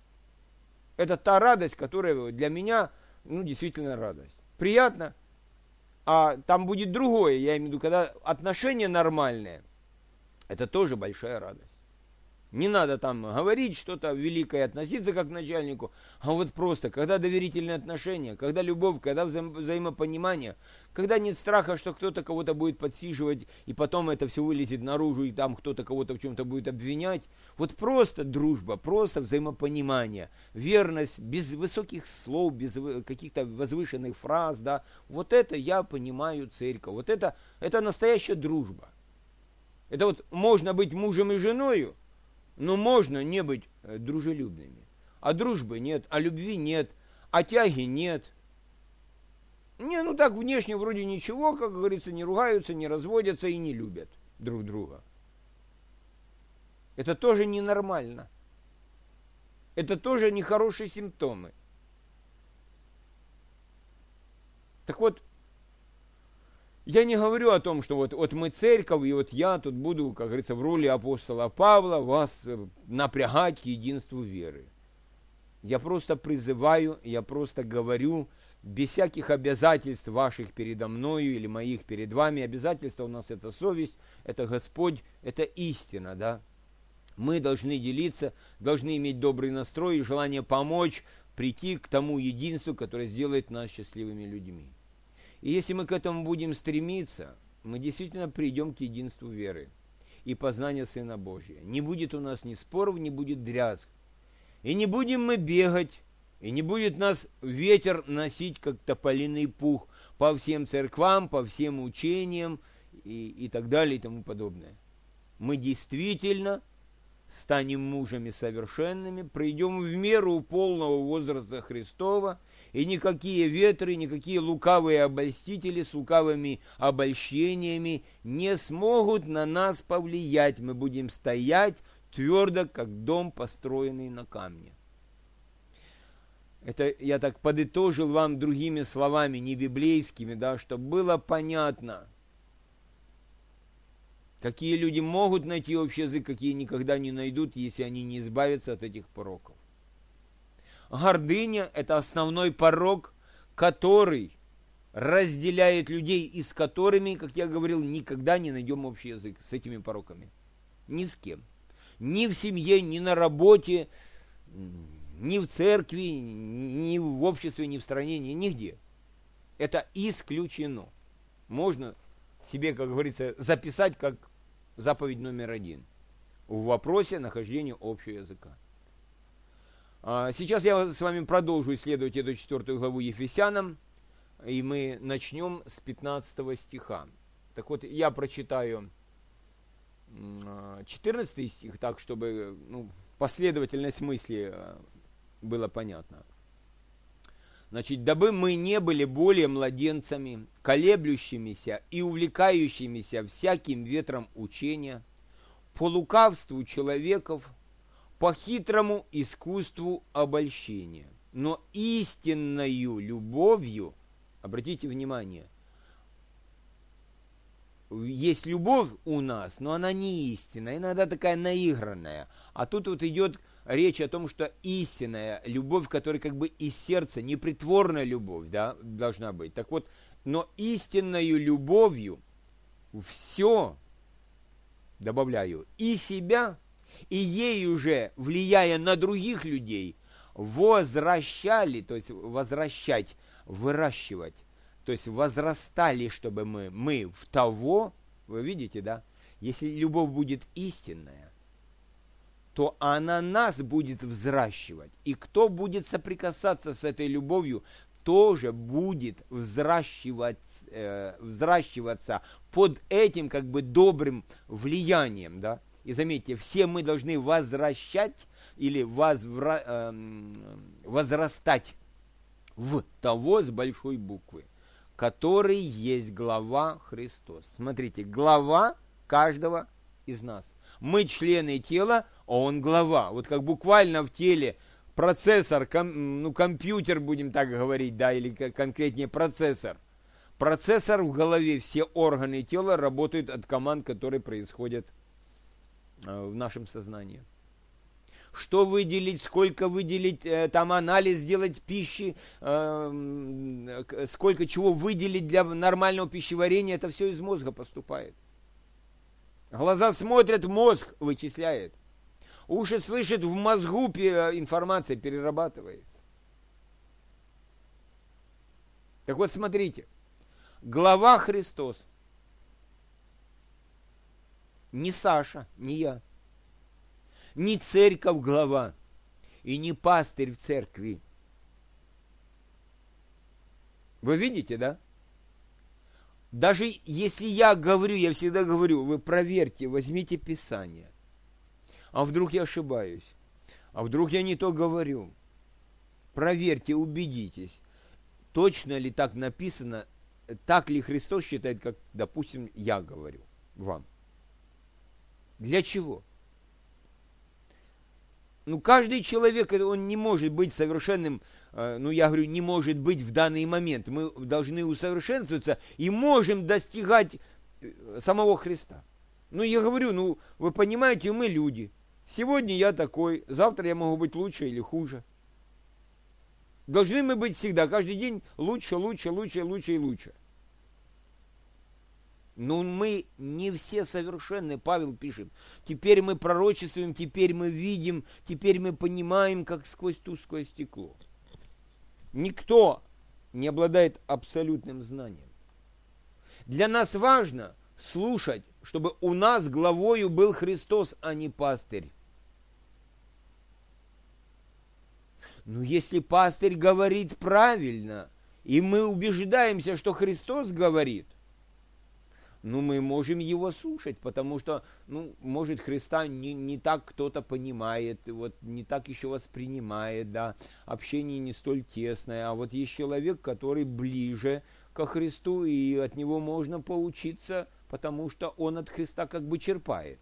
Это та радость, которая для меня, действительно радость. Приятно. А там будет другое, я имею в виду, когда отношения нормальные, это тоже большая радость. Не надо там говорить что-то великое, относиться как к начальнику, а вот просто, когда доверительные отношения, когда любовь, когда взаимопонимание, когда нет страха, что кто-то кого-то будет подсиживать, и потом это все вылезет наружу, и там кто-то кого-то в чем-то будет обвинять. Вот просто дружба, просто взаимопонимание, верность, без высоких слов, без каких-то возвышенных фраз, да. Вот это я понимаю церковь, вот это настоящая дружба. Это вот можно быть мужем и женой, но можно не быть дружелюбными. А дружбы нет, а любви нет, а тяги нет. Так внешне вроде ничего, как говорится, не ругаются, не разводятся и не любят друг друга. Это тоже ненормально. Это тоже нехорошие симптомы. Так вот, я не говорю о том, что вот мы церковь, и вот я тут буду, как говорится, в роли апостола Павла вас напрягать к единству веры. Я просто призываю, я просто говорю, без всяких обязательств ваших передо мною или моих перед вами. Обязательства у нас это совесть, это Господь, это истина, да. Мы должны делиться, должны иметь добрый настрой и желание помочь прийти к тому единству, которое сделает нас счастливыми людьми. И если мы к этому будем стремиться, мы действительно придем к единству веры и познания Сына Божия. Не будет у нас ни споров, не будет дрязг. И не будем мы бегать, и не будет нас ветер носить, как тополиный пух, по всем церквам, по всем учениям и так далее и тому подобное. Мы действительно станем мужами совершенными, придем в меру полного возраста Христова, и никакие ветры, никакие лукавые обольстители с лукавыми обольщениями не смогут на нас повлиять. Мы будем стоять твердо, как дом, построенный на камне. Это я так подытожил вам другими словами, не библейскими, да, чтобы было понятно, какие люди могут найти общий язык, какие никогда не найдут, если они не избавятся от этих пороков. Гордыня – это основной порок, который разделяет людей, и с которыми, как я говорил, никогда не найдем общий язык, с этими пороками. Ни с кем. Ни в семье, ни на работе, ни в церкви, ни в обществе, ни в стране, нигде. Это исключено. Можно себе, как говорится, записать как заповедь номер 1 в вопросе нахождения общего языка. Сейчас я с вами продолжу исследовать эту 4 главу Ефесянам, и мы начнем с 15 стиха. Так вот, я прочитаю 14 стих, так, чтобы последовательность мысли была понятна. Значит, дабы мы не были более младенцами, колеблющимися и увлекающимися всяким ветром учения, по лукавству человеков, по хитрому искусству обольщения, но истинною любовью, обратите внимание, есть любовь у нас, но она не истинная, иногда такая наигранная. А тут вот идет речь о том, что истинная любовь, которая как бы из сердца, непритворная любовь, да, должна быть. Так вот, но истинною любовью все, добавляю, и себя, и ей уже, влияя на других людей, возвращали, то есть возвращать, выращивать, то есть возрастали, чтобы мы в того, вы видите, да? Если любовь будет истинная, то она нас будет взращивать. И кто будет соприкасаться с этой любовью, тоже будет взращиваться под этим как бы добрым влиянием, да? И заметьте, все мы должны возвращать или возрастать в того с большой буквы, который есть глава Христос. Смотрите, глава каждого из нас. Мы члены тела, а он глава. Вот как буквально в теле процессор, компьютер, будем так говорить, да, или конкретнее процессор. Процессор в голове, все органы тела работают от команд, которые происходят в нашем сознании. Что выделить, сколько выделить, там анализ сделать пищи, сколько чего выделить для нормального пищеварения, это все из мозга поступает. Глаза смотрят, мозг вычисляет. Уши слышат, в мозгу информация перерабатывается. Так вот, смотрите. Глава Христос. Не Саша, не я. Не церковь глава. И не пастырь в церкви. Вы видите, да? Даже если я говорю, я всегда говорю, вы проверьте, возьмите Писание. А вдруг я ошибаюсь? А вдруг я не то говорю? Проверьте, убедитесь, точно ли так написано, так ли Христос считает, как, допустим, я говорю вам. Для чего? Каждый человек, он не может быть совершенным, я говорю, не может быть в данный момент. Мы должны усовершенствоваться и можем достигать самого Христа. Я говорю, вы понимаете, мы люди. Сегодня я такой, завтра я могу быть лучше или хуже. Должны мы быть всегда, каждый день лучше, лучше, лучше, лучше и лучше. Но мы не все совершенны, Павел пишет. Теперь мы пророчествуем, теперь мы видим, теперь мы понимаем, как сквозь тусклое стекло. Никто не обладает абсолютным знанием. Для нас важно слушать, чтобы у нас главою был Христос, а не пастырь. Если пастырь говорит правильно, и мы убеждаемся, что Христос говорит, мы можем его слушать, потому что, может, Христа не так кто-то понимает, не так еще воспринимает, да, общение не столь тесное, а вот есть человек, который ближе ко Христу, и от него можно поучиться, потому что он от Христа как бы черпает.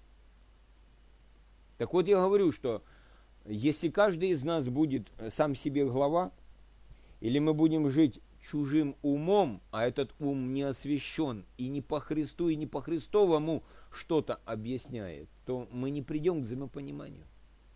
Так вот, я говорю, что если каждый из нас будет сам себе глава, или мы будем жить чужим умом, а этот ум не освящен и не по Христу, и не по Христовому что-то объясняет, то мы не придем к взаимопониманию.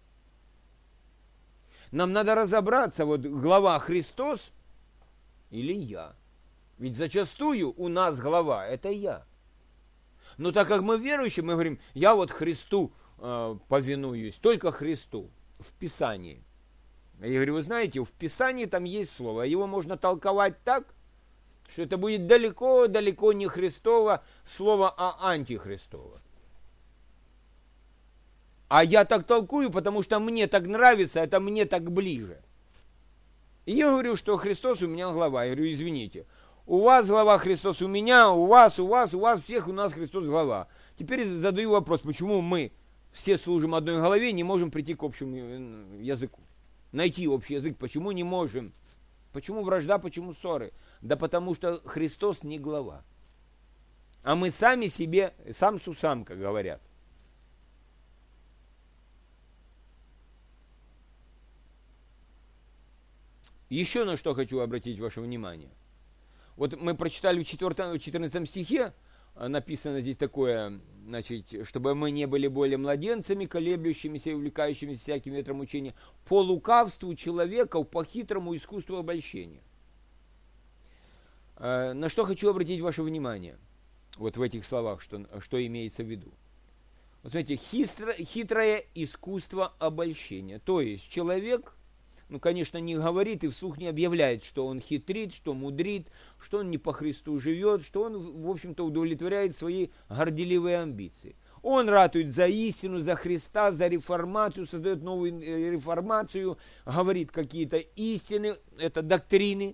Нам надо разобраться, глава Христос или я. Ведь зачастую у нас глава – это я. Но так как мы верующие, мы говорим, я Христу повинуюсь, только Христу в Писании. Я говорю, вы знаете, в Писании там есть слово, его можно толковать так, что это будет далеко не Христово слово, а антихристово. А я так толкую, потому что мне так нравится, это мне так ближе. И я говорю, что Христос у меня глава. Я говорю, извините, У вас глава Христос, у меня, у вас, всех у нас Христос глава. Теперь задаю вопрос, почему мы все служим одной голове, не можем прийти к общему языку? Найти общий язык, почему не можем? Почему вражда, почему ссоры? Да потому что Христос не глава. А мы сами себе, сам с усам, как говорят. Еще на что хочу обратить ваше внимание. Вот мы прочитали в 14 стихе, написано здесь такое, значит, чтобы мы не были более младенцами, колеблющимися и увлекающимися всяким ветром учения, по лукавству человека, по хитрому искусству обольщения. На что хочу обратить ваше внимание, вот в этих словах, что имеется в виду. Вот смотрите, хитрое искусство обольщения. То есть человек, конечно, не говорит и вслух не объявляет, что он хитрит, что мудрит, что он не по Христу живет, что он, в общем-то, удовлетворяет свои горделивые амбиции. Он ратует за истину, за Христа, за реформацию, создает новую реформацию, говорит какие-то истины, это доктрины.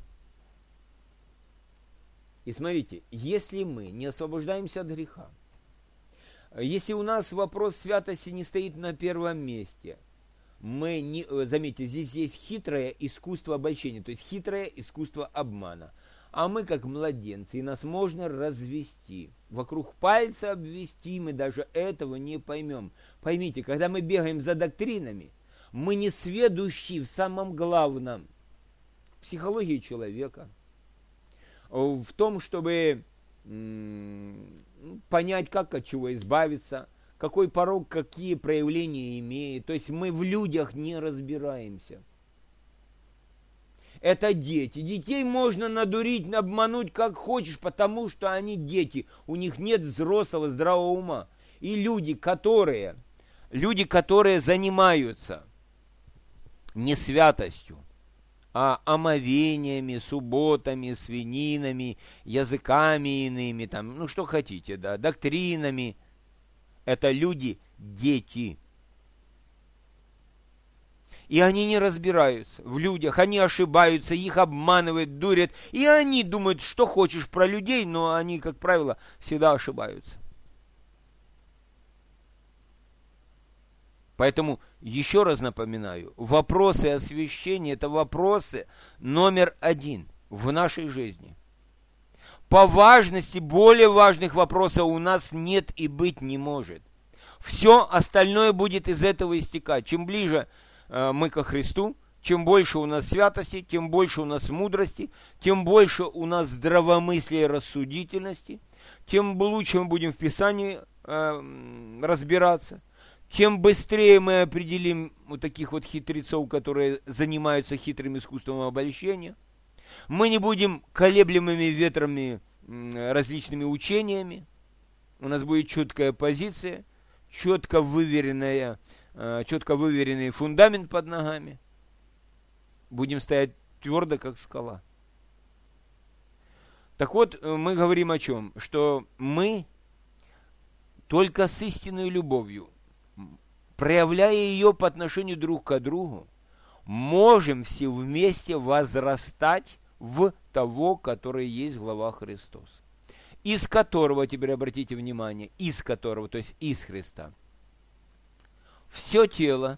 И смотрите, если мы не освобождаемся от греха, если у нас вопрос святости не стоит на первом месте, мы не, заметьте, здесь есть хитрое искусство обольщения, то есть хитрое искусство обмана. А мы как младенцы, и нас можно развести. Вокруг пальца обвести, мы даже этого не поймем. Поймите, когда мы бегаем за доктринами, мы не сведущи в самом главном, в психологии человека, в том, чтобы понять, как от чего избавиться, какой порог, какие проявления имеет. То есть мы в людях не разбираемся. Это дети. Детей можно надурить, обмануть как хочешь, потому что они дети. У них нет взрослого здравого ума. И люди, которые занимаются не святостью, а омовениями, субботами, свининами, языками иными, там, что хотите, да, доктринами. Это люди, дети. И они не разбираются в людях, они ошибаются, их обманывают, дурят. И они думают, что хочешь про людей, но они, как правило, всегда ошибаются. Поэтому, еще раз напоминаю, вопросы освящения – это вопросы номер один в нашей жизни. По важности более важных вопросов у нас нет и быть не может. Все остальное будет из этого истекать. Чем ближе мы ко Христу, чем больше у нас святости, тем больше у нас мудрости, тем больше у нас здравомыслия и рассудительности, тем лучше мы будем в Писании разбираться, тем быстрее мы определим вот таких вот хитрецов, которые занимаются хитрым искусством обольщения. Мы не будем колеблемыми ветрами различными учениями. У нас будет четкая позиция, четко выверенный фундамент под ногами. Будем стоять твердо, как скала. Так вот, мы говорим о чем? Что мы только с истинной любовью, проявляя ее по отношению друг к другу, можем все вместе возрастать в того, который есть глава Христос. Из которого, теперь обратите внимание, из которого, то есть из Христа, все тело,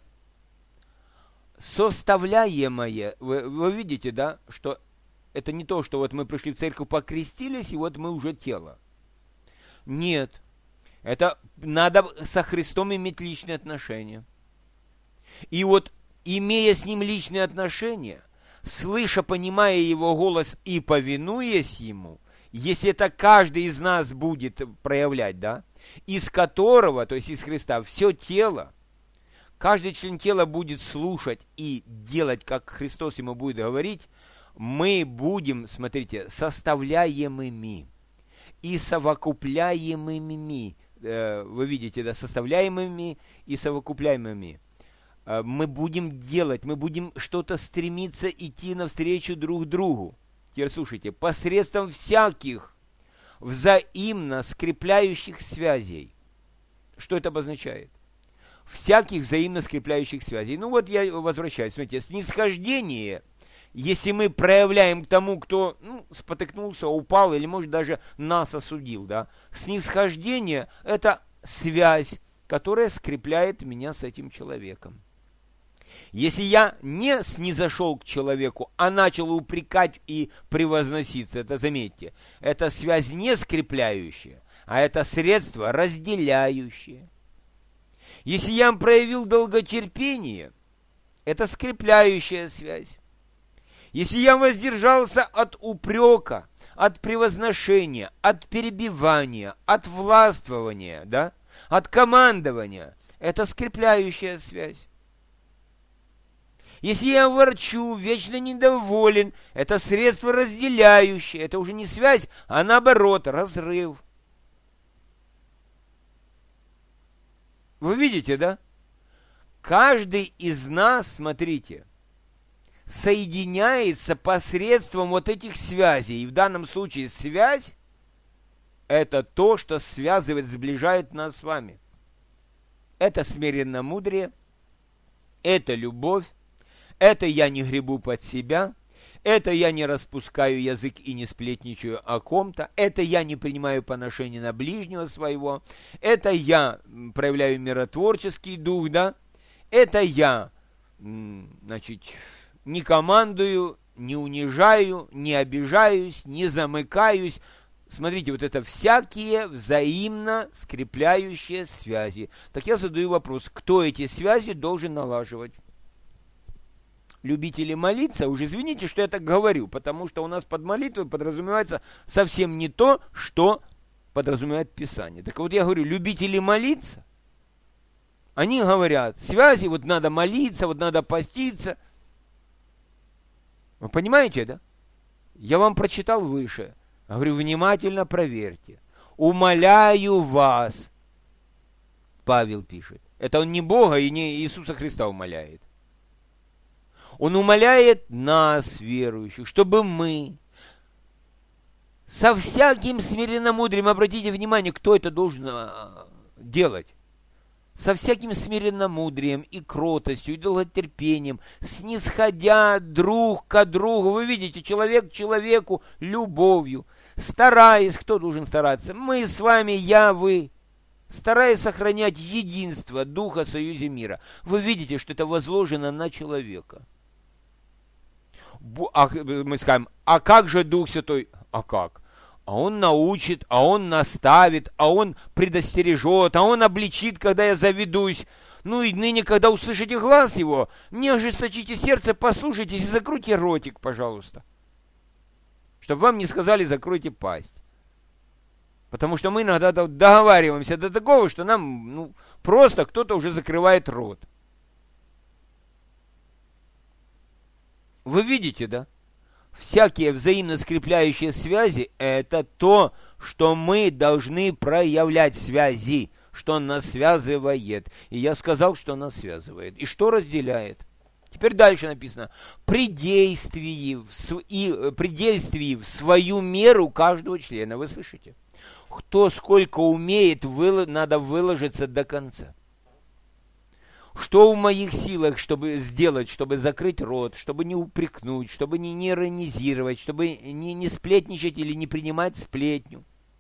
составляемое, вы видите, да, что это не то, что вот мы пришли в церковь, покрестились, и вот мы уже тело. Нет. Это надо со Христом иметь личные отношения. И вот, имея с Ним личные отношения, слыша, понимая Его голос и повинуясь Ему, если это каждый из нас будет проявлять, да, из которого, то есть из Христа, все тело, каждый член тела будет слушать и делать, как Христос ему будет говорить, мы будем, смотрите, составляемыми и совокупляемыми. Вы видите, да, составляемыми и совокупляемыми. Мы будем делать, мы будем что-то стремиться идти навстречу друг другу. Теперь слушайте, посредством всяких взаимно скрепляющих связей. Что это обозначает? Всяких взаимно скрепляющих связей. Ну вот я возвращаюсь. Смотрите, снисхождение если мы проявляем к тому, кто спотыкнулся, упал или, может, даже нас осудил, да, снисхождение – это связь, которая скрепляет меня с этим человеком. Если я не снизошел к человеку, а начал упрекать и превозноситься, это, заметьте, это связь не скрепляющая, а это средство разделяющее. Если я проявил долготерпение, это скрепляющая связь. Если я воздержался от упрека, от превозношения, от перебивания, от властвования, да, от командования, это скрепляющая связь. Если я ворчу, вечно недоволен, это средство разделяющее, это уже не связь, а наоборот, разрыв. Вы видите, да? Каждый из нас, смотрите, соединяется посредством вот этих связей. И в данном случае связь – это то, что связывает, сближает нас с вами. Это смиренномудрие, это любовь, это я не гребу под себя, это я не распускаю язык и не сплетничаю о ком-то, это я не принимаю поношения на ближнего своего, это я проявляю миротворческий дух, да, это я, значит, не командую, не унижаю, не обижаюсь, не замыкаюсь. Смотрите, вот это всякие взаимно скрепляющие связи. Так я задаю вопрос, кто эти связи должен налаживать? Любители молиться, уж извините, что я так говорю, потому что у нас под молитвой подразумевается совсем не то, что подразумевает Писание. Так вот я говорю, любители молиться, они говорят, связи, вот надо молиться, вот надо поститься. Вы понимаете, да? Я вам прочитал выше. Говорю, внимательно проверьте. Умоляю вас, Павел пишет. Это он не Бога и не Иисуса Христа умоляет. Он умоляет нас, верующих, чтобы мы со всяким смиренномудрием, обратите внимание, кто это должен делать, со всяким смиренномудрием и кротостью, и долготерпением, снисходя друг к другу, вы видите, человек к человеку, любовью, стараясь, кто должен стараться? Мы с вами, я, вы, стараясь сохранять единство Духа в союзе мира. Вы видите, что это возложено на человека. Мы скажем, а как же Дух Святой? А как? А Он научит, а Он наставит, а Он предостережет, а Он обличит, когда я заведусь. Ну и ныне, когда услышите глас Его, не ожесточите сердце, послушайтесь и закройте ротик, пожалуйста. Чтобы вам не сказали, закройте пасть. Потому что мы иногда договариваемся до такого, что нам просто кто-то уже закрывает рот. Вы видите, да? Всякие взаимно скрепляющие связи – это то, что мы должны проявлять связи, что нас связывает. И я сказал, что нас связывает. И что разделяет? Теперь дальше написано. При действии в свою меру каждого члена. Вы слышите? Кто сколько умеет, надо выложиться до конца. Что в моих силах, чтобы сделать, чтобы закрыть рот, чтобы не упрекнуть, чтобы не иронизировать, чтобы не сплетничать или не принимать сплетню?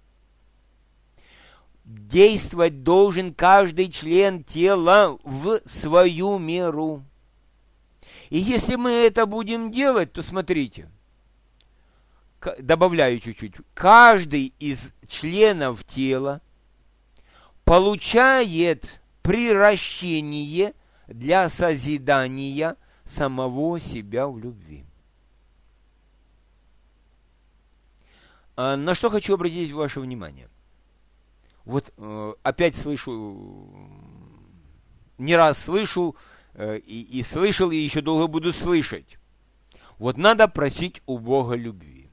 Действовать должен каждый член тела в свою меру. И если мы это будем делать, то смотрите, добавляю чуть-чуть, каждый из членов тела получает приращение для созидания самого себя в любви. На что хочу обратить ваше внимание. Вот опять слышу, не раз слышу, и слышал, и еще долго буду слышать. Вот надо просить у Бога любви.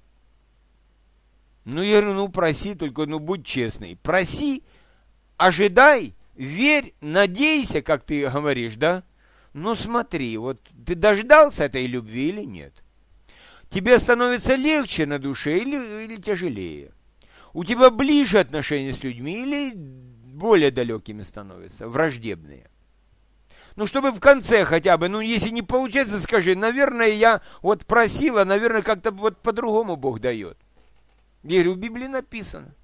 Я говорю, проси, только будь честный. Проси, ожидай, верь, надейся, как ты говоришь, да? Смотри, вот ты дождался этой любви или нет? Тебе становится легче на душе или тяжелее? У тебя ближе отношения с людьми или более далекими становятся, враждебные? Ну, чтобы в конце хотя бы, ну, если не получается, скажи, наверное, я вот просила, наверное, как-то вот по-другому Бог дает. Я говорю, в Библии написано.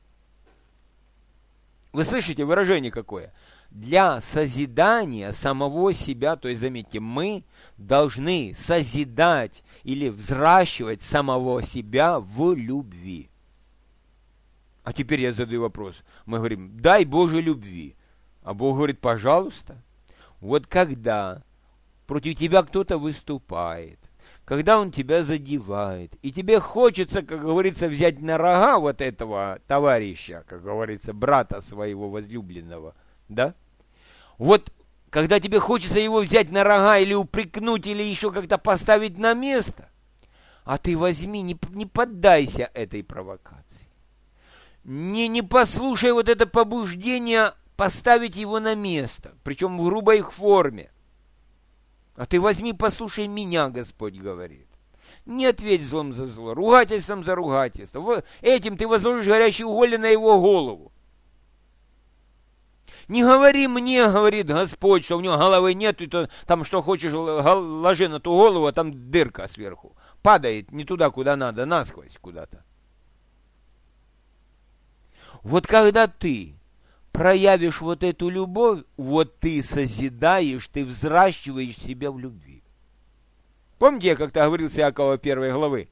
Вы слышите выражение какое? Для созидания самого себя, то есть, заметьте, мы должны созидать или взращивать самого себя в любви. А теперь я задаю вопрос. Мы говорим, дай Боже любви. А Бог говорит, пожалуйста. Вот когда против тебя кто-то выступает, когда он тебя задевает, и тебе хочется, как говорится, взять на рога вот этого товарища, как говорится, брата своего возлюбленного, да? Вот когда тебе хочется его взять на рога или упрекнуть, или еще как-то поставить на место, а ты возьми, не поддайся этой провокации. Не послушай вот это побуждение поставить его на место, причем в грубой форме. А ты возьми, послушай меня, Господь говорит. Не ответь злом за зло, ругательством за ругательство. Этим ты возложишь горящие уголья на его голову. Не говори мне, говорит Господь, что у него головы нет, и то там что хочешь ложи на ту голову, а там дырка сверху. Падает не туда, куда надо, насквозь куда-то. Вот когда ты проявишь вот эту любовь, вот ты созидаешь, ты взращиваешь себя в любви. Помните, я как-то говорил с Иакова 1 главы?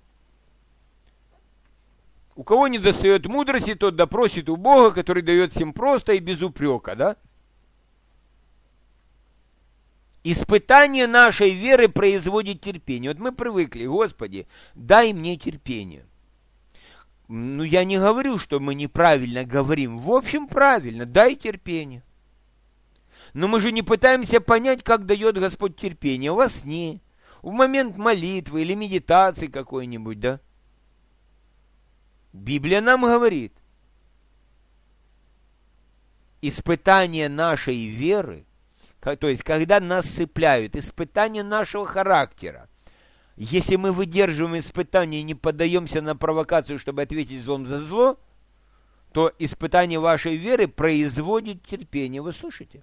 У кого не достает мудрости, тот допросит у Бога, который дает всем просто и без упрека, да? Испытание нашей веры производит терпение. Вот мы привыкли, Господи, дай мне терпение. Ну, я не говорю, что мы неправильно говорим. В общем, правильно, дай терпение. Но мы же не пытаемся понять, как дает Господь терпение во сне, в момент молитвы или медитации какой-нибудь, да? Библия нам говорит, испытание нашей веры, то есть, когда нас цепляют, испытание нашего характера, если мы выдерживаем испытание и не поддаемся на провокацию, чтобы ответить злом за зло, то испытание вашей веры производит терпение. Вы слышите?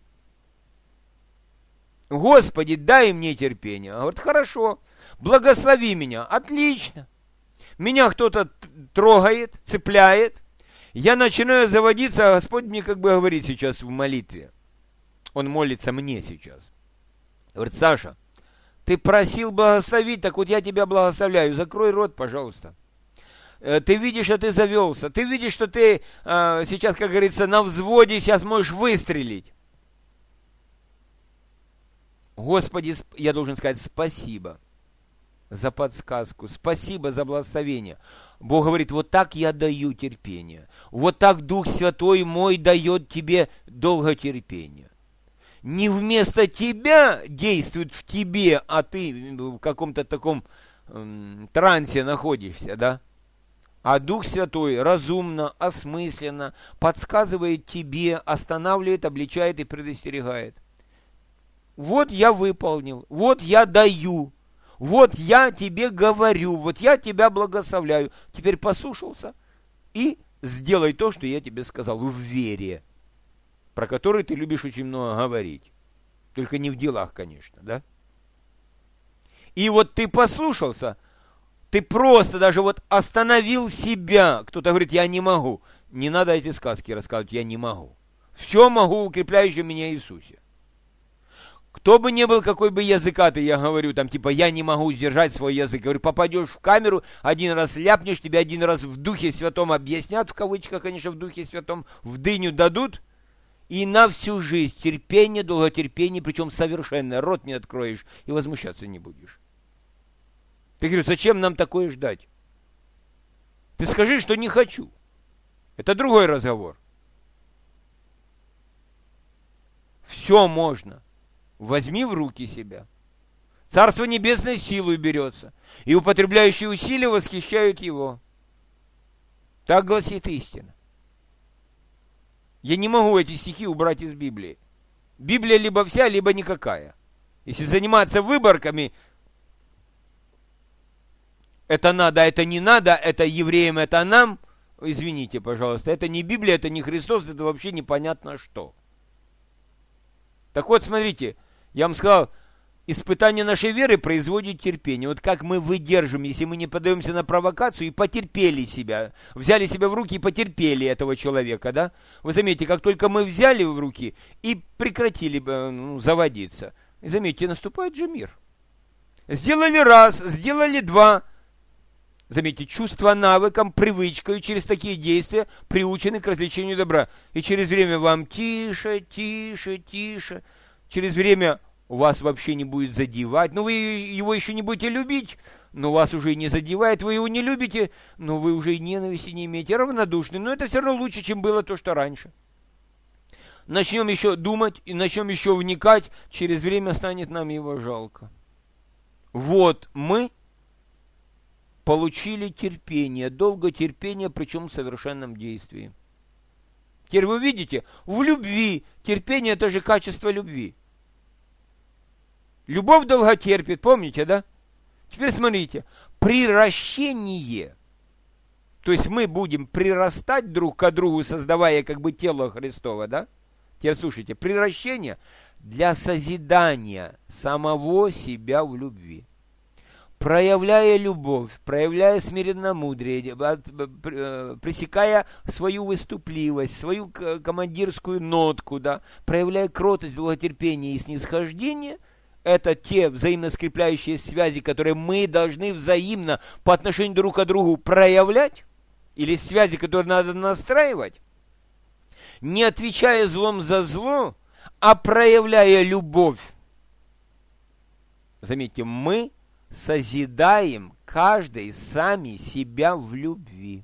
Господи, дай мне терпение. А вот хорошо, благослови меня. Отлично. Меня кто-то трогает, цепляет. Я начинаю заводиться, а Господь мне как бы говорит сейчас в молитве. Он молится мне сейчас. Говорит, Саша, ты просил благословить, так вот я тебя благословляю. Закрой рот, пожалуйста. Ты видишь, что ты завелся. Ты видишь, что ты сейчас, как говорится, на взводе, сейчас можешь выстрелить. Господи, я должен сказать спасибо за подсказку, спасибо за благословение. Бог говорит, вот так я даю терпение. Вот так Дух Святой мой дает тебе долготерпение. Не вместо тебя действует в тебе, а ты в каком-то таком трансе находишься, да? А Дух Святой разумно, осмысленно подсказывает тебе, останавливает, обличает и предостерегает. Вот я выполнил, вот я даю, вот я тебе говорю, вот я тебя благословляю. Теперь послушался и сделай то, что я тебе сказал, в вере, про который ты любишь очень много говорить. Только не в делах, конечно, да? И вот ты послушался, ты просто даже вот остановил себя. Кто-то говорит, я не могу. Не надо эти сказки рассказывать, я не могу. Все могу, укрепляющий меня Иисусе. Кто бы ни был, какой бы языкатый, я говорю, там, типа, я не могу сдержать свой язык. Говорю, попадешь в камеру, один раз ляпнешь, тебе один раз в Духе Святом объяснят, в кавычках, конечно, в Духе Святом, в дыню дадут, и на всю жизнь терпение, долготерпение, причем совершенное, рот не откроешь и возмущаться не будешь. Ты говоришь, зачем нам такое ждать? Ты скажи, что не хочу. Это другой разговор. Все можно. Возьми в руки себя. Царство Небесное силой берется, и употребляющие усилия восхищают его. Так гласит истина. Я не могу эти стихи убрать из Библии. Библия либо вся, либо никакая. Если заниматься выборками, это надо, это не надо, это евреям, это нам, извините, пожалуйста, это не Библия, это не Христос, это вообще непонятно что. Так вот, смотрите, Я вам сказал, испытание нашей веры производит терпение. Вот как мы выдержим, если мы не поддаемся на провокацию и потерпели себя, взяли себя в руки и потерпели этого человека, да? Вы заметите, как только мы взяли в руки и прекратили заводиться, и заметьте, наступает же мир. Сделали раз, сделали два. Заметьте, чувство навыком, привычкой через такие действия приучены к развлечению добра. И через время вам тише, тише, тише. Через время вас вообще не будет задевать. Ну, вы его еще не будете любить, но вас уже и не задевает. Вы его не любите, но вы уже и ненависти не имеете. Равнодушны. Но это все равно лучше, чем было то, что раньше. Начнем еще думать и начнем еще вникать. Через время станет нам его жалко. Вот мы получили терпение, долготерпение, причем в совершенном действии. Теперь вы видите, в любви терпение – это же качество любви. Любовь долготерпит, помните, да? Теперь смотрите, приращение, то есть мы будем прирастать друг к другу, создавая как бы тело Христово, да? Теперь слушайте, приращение для созидания самого себя в любви. Проявляя любовь, проявляя смиренномудрие, пресекая свою выступливость, свою командирскую нотку, да, проявляя кротость, долготерпение и снисхождение, это те взаимно скрепляющие связи, которые мы должны взаимно по отношению друг к другу проявлять, или связи, которые надо настраивать, не отвечая злом за зло, а проявляя любовь. Заметьте, мы созидаем каждый сами себя в любви.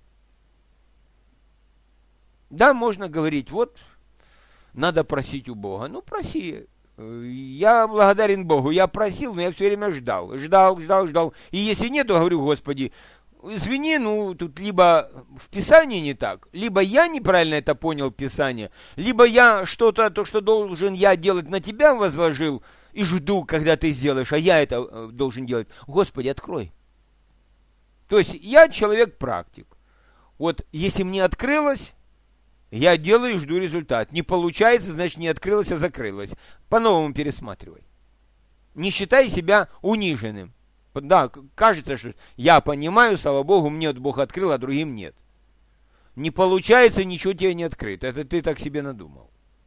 Да, можно говорить, вот, надо просить у Бога. Ну, проси. Я благодарен Богу. Я просил, но я все время ждал. И если нет, то говорю, Господи, извини, ну, тут либо в Писании не так, либо я неправильно это понял, Писание, либо я что-то, то, что должен я делать, на тебя возложил, и жду, когда ты сделаешь, а я это должен делать. Господи, открой. То есть я человек-практик. Вот если мне открылось, я делаю и жду результат. Не получается, значит не открылось, а закрылось. По-новому пересматривай. Не считай себя униженным. Да, кажется, что я понимаю, слава Богу, мне Бог открыл, а другим нет. Не получается, ничего тебе не открыто. Это ты так себе надумал.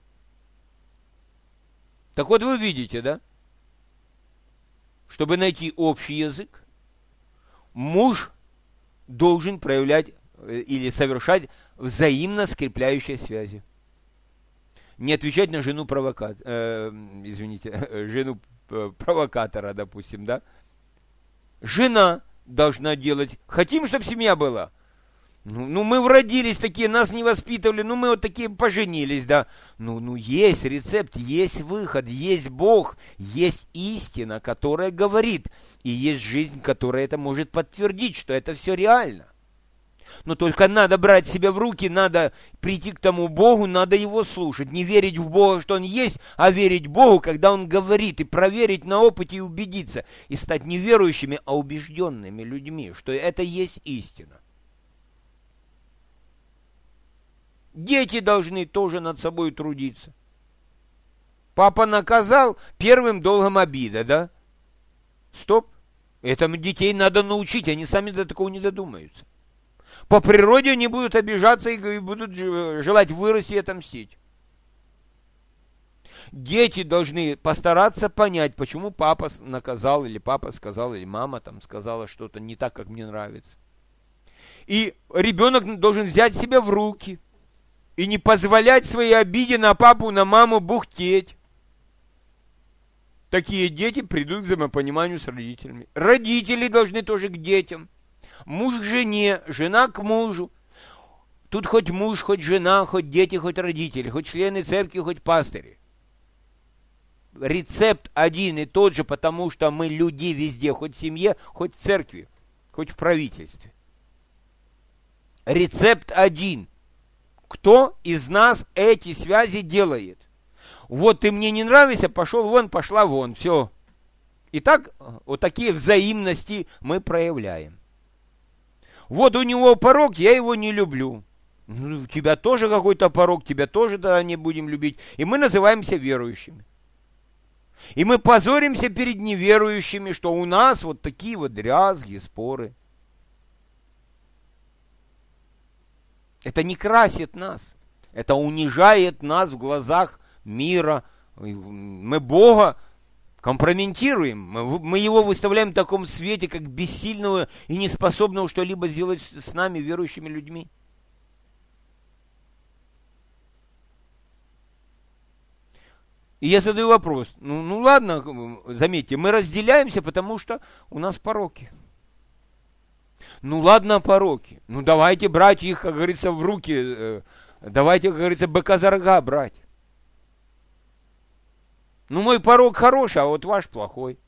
Так вот вы видите, да? Чтобы найти общий язык, муж должен проявлять или совершать взаимно скрепляющие связи. Не отвечать на жену жену провокатора, допустим, да? Жена должна делать. Хотим, чтобы семья была. Ну, мы родились такие, нас не воспитывали, ну, мы вот такие поженились, да. Ну, есть рецепт, есть выход, есть Бог, есть истина, которая говорит, и есть жизнь, которая это может подтвердить, что это все реально. Но только надо брать себя в руки, надо прийти к тому Богу, надо его слушать. Не верить в Бога, что Он есть, а верить Богу, когда Он говорит, и проверить на опыте и убедиться, и стать не верующими, а убежденными людьми, что это есть истина. Дети должны тоже над собой трудиться. Папа наказал, первым долгом обида, да? Стоп. Этому детей надо научить, они сами до такого не додумаются. По природе они будут обижаться и будут желать вырасти и отомстить. Дети должны постараться понять, почему папа наказал, или папа сказал, или мама там сказала что-то не так, как мне нравится. И ребенок должен взять себя в руки и не позволять своей обиде на папу, на маму бухтеть. Такие дети придут к взаимопониманию с родителями. Родители должны тоже к детям. Муж к жене, жена к мужу. Тут хоть муж, хоть жена, хоть дети, хоть родители, хоть члены церкви, хоть пастыри. Рецепт один и тот же, потому что мы люди везде, хоть в семье, хоть в церкви, хоть в правительстве. Рецепт один. Кто из нас эти связи делает? Вот ты мне не нравишься, пошел вон, пошла вон, все. Итак, вот такие взаимности мы проявляем. Вот у него порог, я его не люблю. Ну, у тебя тоже какой-то порог, тебя тоже тогда не будем любить. И мы называемся верующими. И мы позоримся перед неверующими, что у нас вот такие вот дрязги, споры. Это не красит нас. Это унижает нас в глазах мира. Мы Бога компрометируем. Мы Его выставляем в таком свете, как бессильного и неспособного что-либо сделать с нами, верующими людьми. И я задаю вопрос. Ну ладно, заметьте, мы разделяемся, потому что у нас пороки. Ну ладно, пороки. Ну давайте брать их, как говорится, в руки. Давайте, как говорится, быка за рога брать. Ну мой порок хороший, а вот ваш плохой.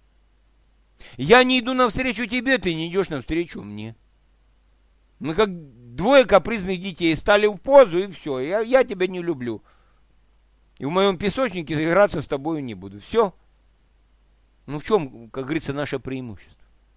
Я не иду навстречу тебе, ты не идешь навстречу мне. Мы как двое капризных детей стали в позу, и все. Я тебя не люблю. И в моем песочнике играться с тобой не буду. Все. Ну в чем, как говорится, наше преимущество?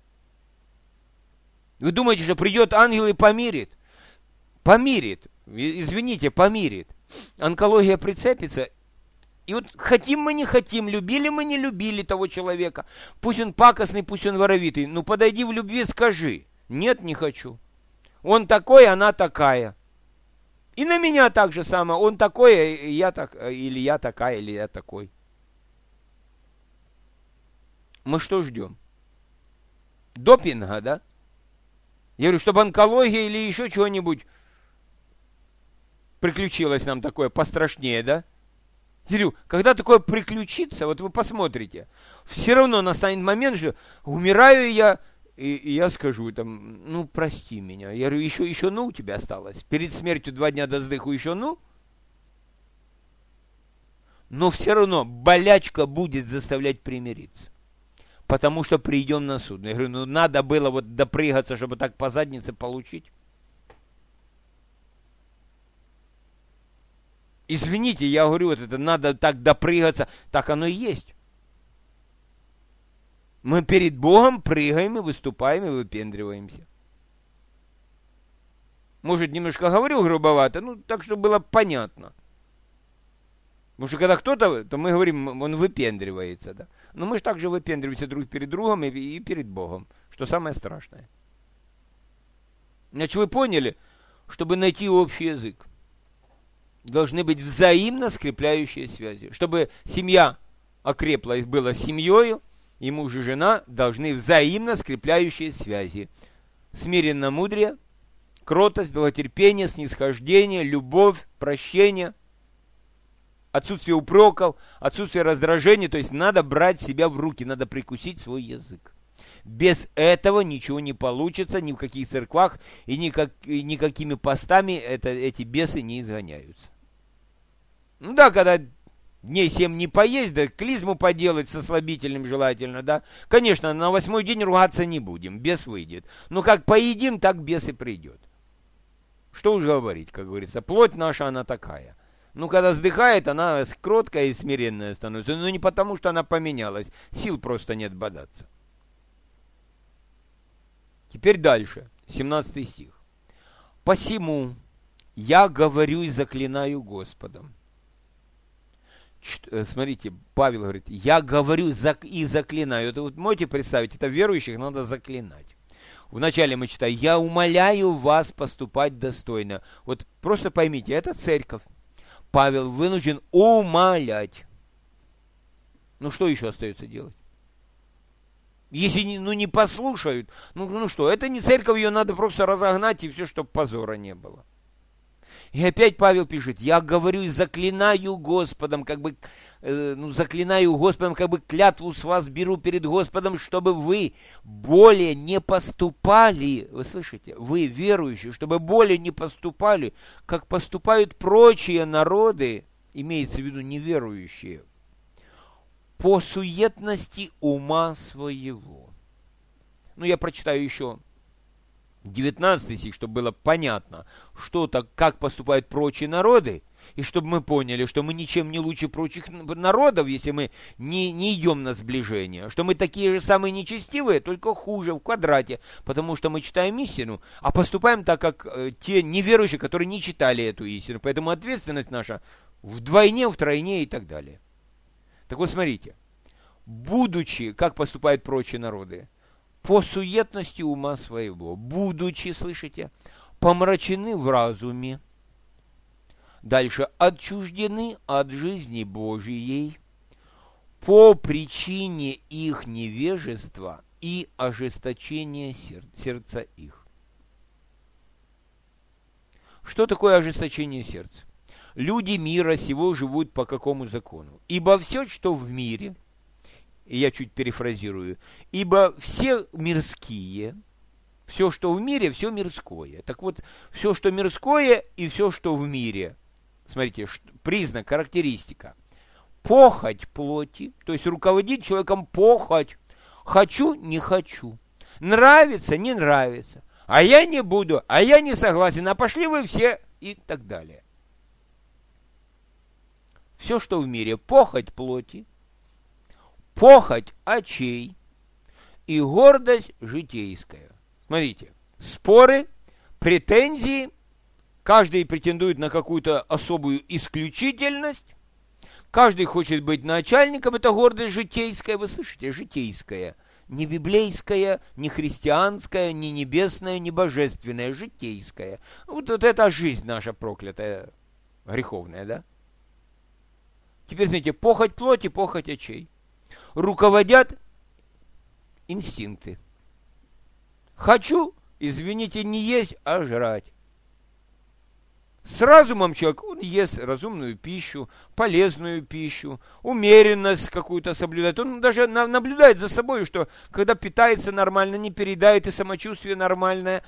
Вы думаете, что придет ангел и помирит? Помирит. Извините, помирит. Онкология прицепится. И вот хотим мы, не хотим, любили мы, не любили того человека. Пусть он пакостный, пусть он воровитый. Ну подойди в любви, скажи. Нет, не хочу. Он такой, она такая. И на меня так же самое. Он такой, я так, или я такая, или я такой. Мы что ждем? Допинга, да? Я говорю, чтобы онкология или еще чего-нибудь приключилось нам такое пострашнее, да? Я говорю, когда такое приключится, вот вы посмотрите, все равно настанет момент, что умираю я, и я скажу там, ну, прости меня. Я говорю, еще ну у тебя осталось. Перед смертью 2 дня до сдыху еще ну. Но все равно болячка будет заставлять примириться. Потому что придем на суд. Я говорю, ну надо было вот допрыгаться, чтобы так по заднице получить. Извините, я говорю, вот это надо так допрыгаться. Так оно и есть. Мы перед Богом прыгаем и выступаем и выпендриваемся. Может, немножко говорил грубовато, ну так, чтобы было понятно. Потому что когда кто-то, то мы говорим, он выпендривается, да. Но мы же также выпендриваемся друг перед другом и перед Богом, что самое страшное. Значит, вы поняли, чтобы найти общий язык, должны быть взаимно скрепляющие связи. Чтобы семья окрепла и была семьей, и муж и жена должны взаимно скрепляющие связи. Смиренно-мудрие, кротость, долготерпение, снисхождение, любовь, прощение, отсутствие упреков, отсутствие раздражения. То есть надо брать себя в руки, надо прикусить свой язык. Без этого ничего не получится ни в каких церквах и никакими постами эти бесы не изгоняются. Ну да, когда дней 7 не поесть, да клизму поделать со слабительным желательно, да. Конечно, на 8-й день ругаться не будем, бес выйдет. Но как поедим, так бес и придет. Что уж говорить, как говорится, плоть наша, она такая. Ну, когда вздыхает, она кроткая и смиренная становится. Но не потому, что она поменялась. Сил просто нет бодаться. Теперь дальше, 17 стих. «Посему я говорю и заклинаю Господом». Смотрите, Павел говорит, я говорю и заклинаю. Это вот можете представить, это верующих надо заклинать. Вначале мы читаем, я умоляю вас поступать достойно. Вот просто поймите, это церковь. Павел вынужден умолять. Ну что еще остается делать? Если не послушают, ну что, это не церковь, ее надо просто разогнать и все, чтобы позора не было. И опять Павел пишет, я говорю и заклинаю Господом, заклинаю Господом, клятву с вас беру перед Господом, чтобы вы более не поступали, вы слышите, вы верующие, чтобы более не поступали, как поступают прочие народы, имеется в виду неверующие, по суетности ума своего. Ну, я прочитаю еще 19 стих, чтобы было понятно, как поступают прочие народы, и чтобы мы поняли, что мы ничем не лучше прочих народов, если мы не идем на сближение, что мы такие же самые нечестивые, только хуже, в квадрате, потому что мы читаем истину, а поступаем так, как те неверующие, которые не читали эту истину. Поэтому ответственность наша вдвойне, втройне и так далее. Так вот, смотрите, будучи, как поступают прочие народы, по суетности ума своего, будучи, слышите, помрачены в разуме, дальше отчуждены от жизни Божией по причине их невежества и ожесточения сердца их. Что такое ожесточение сердца? Люди мира сего живут по какому закону? Ибо все, что в мире, и я чуть перефразирую, ибо все мирские, все, что в мире, все мирское. Так вот, все, что мирское и все, что в мире, смотрите, признак, характеристика. Похоть плоти, то есть руководит человеком похоть. Хочу, не хочу. Нравится, не нравится. А я не буду, а я не согласен, а пошли вы все и так далее. Все, что в мире, похоть плоти, похоть очей и гордость житейская. Смотрите, споры, претензии, каждый претендует на какую-то особую исключительность, каждый хочет быть начальником, это гордость житейская, вы слышите, житейская, не библейская, не христианская, не небесная, не божественная, житейская. Вот это жизнь наша проклятая, греховная, да? Теперь, знаете, похоть плоти, похоть очей. Руководят инстинкты. Хочу, извините, не есть, а жрать. С разумом человек, он ест разумную пищу, полезную пищу, умеренность какую-то соблюдает. Он даже наблюдает за собой, что когда питается нормально, не переедает и самочувствие нормальное.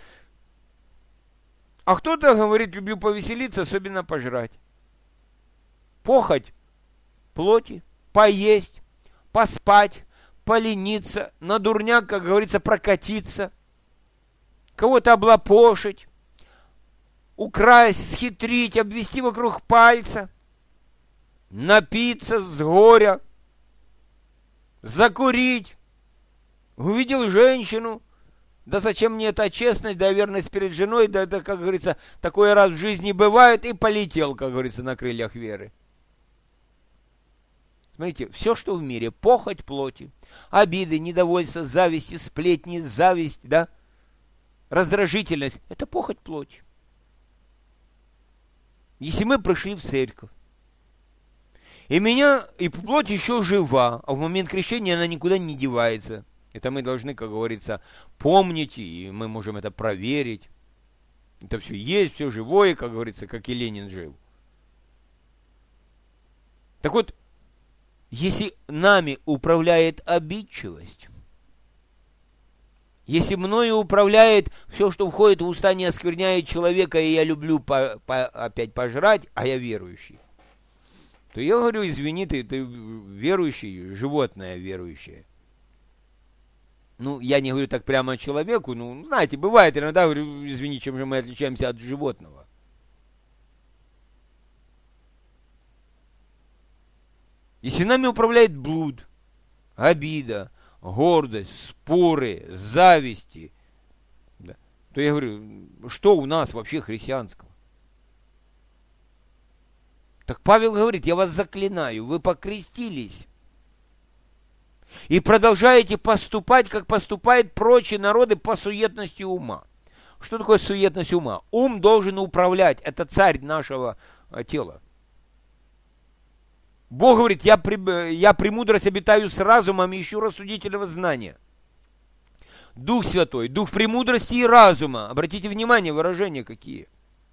А кто-то говорит, люблю повеселиться, особенно пожрать. Похоть плоти, поесть, поспать, полениться, на дурняк, как говорится, прокатиться, кого-то облапошить, украсть, схитрить, обвести вокруг пальца, напиться с горя, закурить. Увидел женщину, да зачем мне эта честность, да верность перед женой, да это, как говорится, такое раз в жизни бывает, и полетел, как говорится, на крыльях веры. Смотрите, все, что в мире, похоть плоти, обиды, недовольство, зависти, сплетни, зависть, да, раздражительность, это похоть плоти. Если мы пришли в церковь, и плоть еще жива, а в момент крещения она никуда не девается, это мы должны, как говорится, помнить, и мы можем это проверить. Это все есть, все живое, как говорится, как и Ленин жил. Так вот, если нами управляет обидчивость, если мною управляет все, что входит в уста, не оскверняет человека, и я люблю опять пожрать, а я верующий, то я говорю, извини, ты верующий, животное верующее. Ну, я не говорю так прямо человеку, ну, знаете, бывает иногда, говорю, извини, чем же мы отличаемся от животного. Если нами управляет блуд, обида, гордость, споры, зависти, да, то я говорю, что у нас вообще христианского? Так Павел говорит, я вас заклинаю, вы покрестились и продолжаете поступать, как поступают прочие народы по суетности ума. Что такое суетность ума? Ум должен управлять, это царь нашего тела. Бог говорит, я премудрость обитаю с разумом и ищу рассудительного знания. Дух Святой, Дух премудрости и разума. Обратите внимание, выражения какие.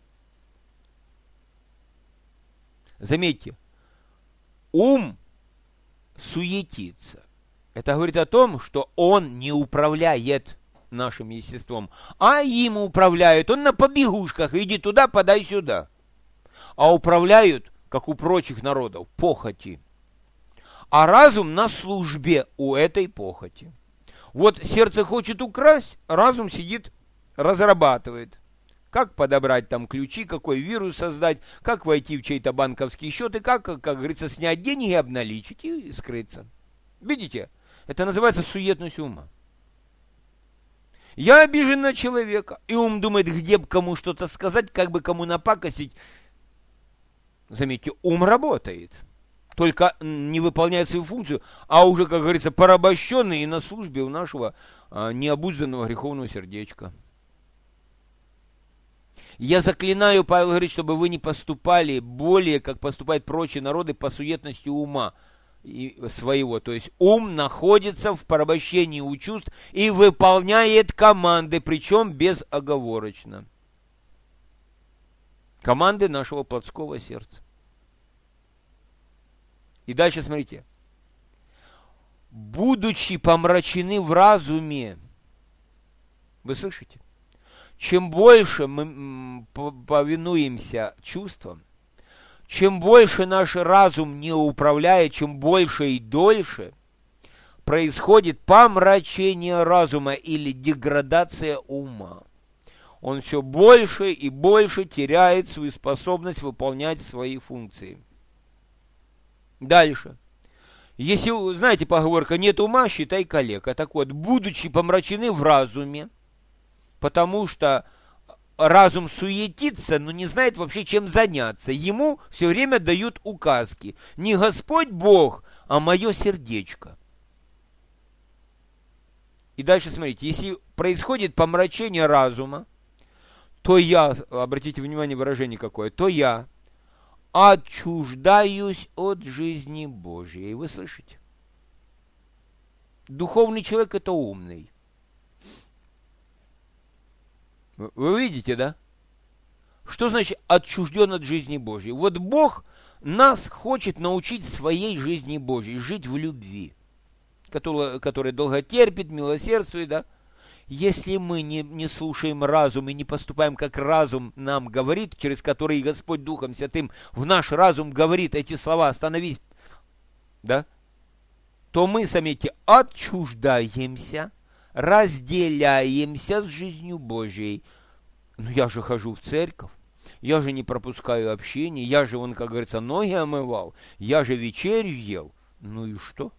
Заметьте, ум суетится. Это говорит о том, что он не управляет нашим естеством, а им управляют. Он на побегушках, иди туда, подай сюда. А управляют, как у прочих народов, похоти. А разум на службе у этой похоти. Вот сердце хочет украсть, разум сидит, разрабатывает. Как подобрать там ключи, какой вирус создать, как войти в чей-то банковский счет и как говорится, снять деньги, обналичить и скрыться. Видите? Это называется суетность ума. Я обижен на человека, и ум думает, где бы кому что-то сказать, как бы кому напакостить. Заметьте, ум работает. только не выполняет свою функцию, а уже, как говорится, порабощенный и на службе у нашего необузданного греховного сердечка. Я заклинаю, Павел говорит, чтобы вы не поступали более, как поступают прочие народы, по суетности ума своего. То есть ум находится в порабощении у чувств и выполняет команды, причем безоговорочно. Команды нашего плотского сердца. И дальше смотрите. Будучи помрачены в разуме, вы слышите? Чем больше мы повинуемся чувствам, чем больше наш разум не управляет, чем больше и дольше происходит помрачение разума или деградация ума. Он все больше и больше теряет свою способность выполнять свои функции. Дальше. Если, знаете, поговорка «нет ума, считай калека». Так вот, будучи помрачены в разуме, потому что разум суетится, но не знает вообще, чем заняться. Ему все время дают указки. Не Господь Бог, а мое сердечко. И дальше смотрите, если происходит помрачение разума, то я, обратите внимание, выражение какое, то я отчуждаюсь от жизни Божьей. Вы слышите? Духовный человек – это умный. Вы видите, да? Что значит отчужден от жизни Божьей? Вот Бог нас хочет научить своей жизни Божьей, жить в любви, которая долго терпит, милосердствует, да? Если мы не слушаем разум и не поступаем, как разум нам говорит, через который Господь Духом Святым в наш разум говорит эти слова «остановись», да? То мы, заметьте, отчуждаемся, разделяемся с жизнью Божьей. Ну, я же хожу в церковь, я же не пропускаю общение, я же, как говорится, ноги омывал, я же вечерю ел. Ну и что?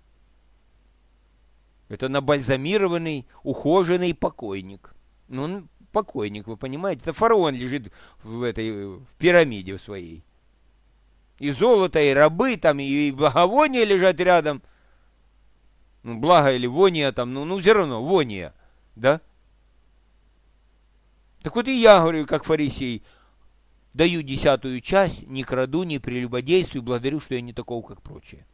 Это набальзамированный, ухоженный покойник. Ну, он покойник, вы понимаете? Это фараон лежит в пирамиде в своей. И золото, и рабы там, и благовония лежат рядом. Ну, благо или вония там, ну все равно, вония, да? Так вот и я говорю, как фарисей, даю 10-ю часть, не краду, не прелюбодействую, благодарю, что я не такого, как прочие.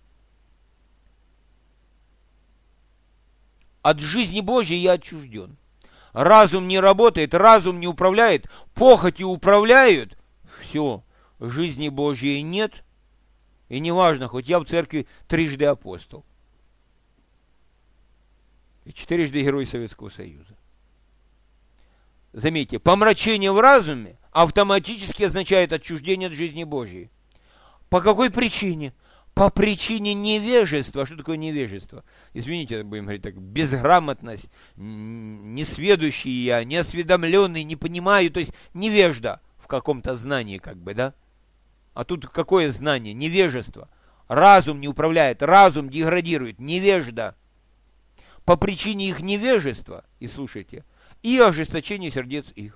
От жизни Божьей я отчужден. Разум не работает, разум не управляет, похоти управляют. Все, жизни Божьей нет. И неважно, хоть я в церкви 3 апостол. И 4 герой Советского Союза. Заметьте, помрачение в разуме автоматически означает отчуждение от жизни Божьей. По какой причине? По причине невежества. Что такое невежество? Извините, будем говорить так, безграмотность, несведущий я, неосведомленный, не понимаю, то есть невежда в каком-то знании, как бы, да? А тут какое знание? Невежество. Разум не управляет, разум деградирует, невежда. По причине их невежества, и слушайте, и ожесточения сердец их.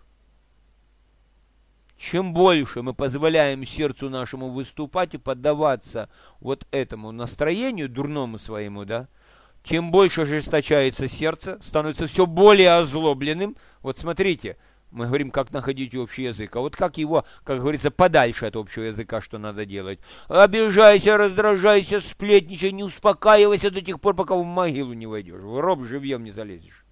Чем больше мы позволяем сердцу нашему выступать и поддаваться вот этому настроению дурному своему, да, тем больше ожесточается сердце, становится все более озлобленным. Вот смотрите, мы говорим, как находить общий язык, а вот как его, как говорится, подальше от общего языка, что надо делать. Обижайся, раздражайся, сплетничай, не успокаивайся до тех пор, пока в могилу не войдешь, в гроб живьем не залезешь.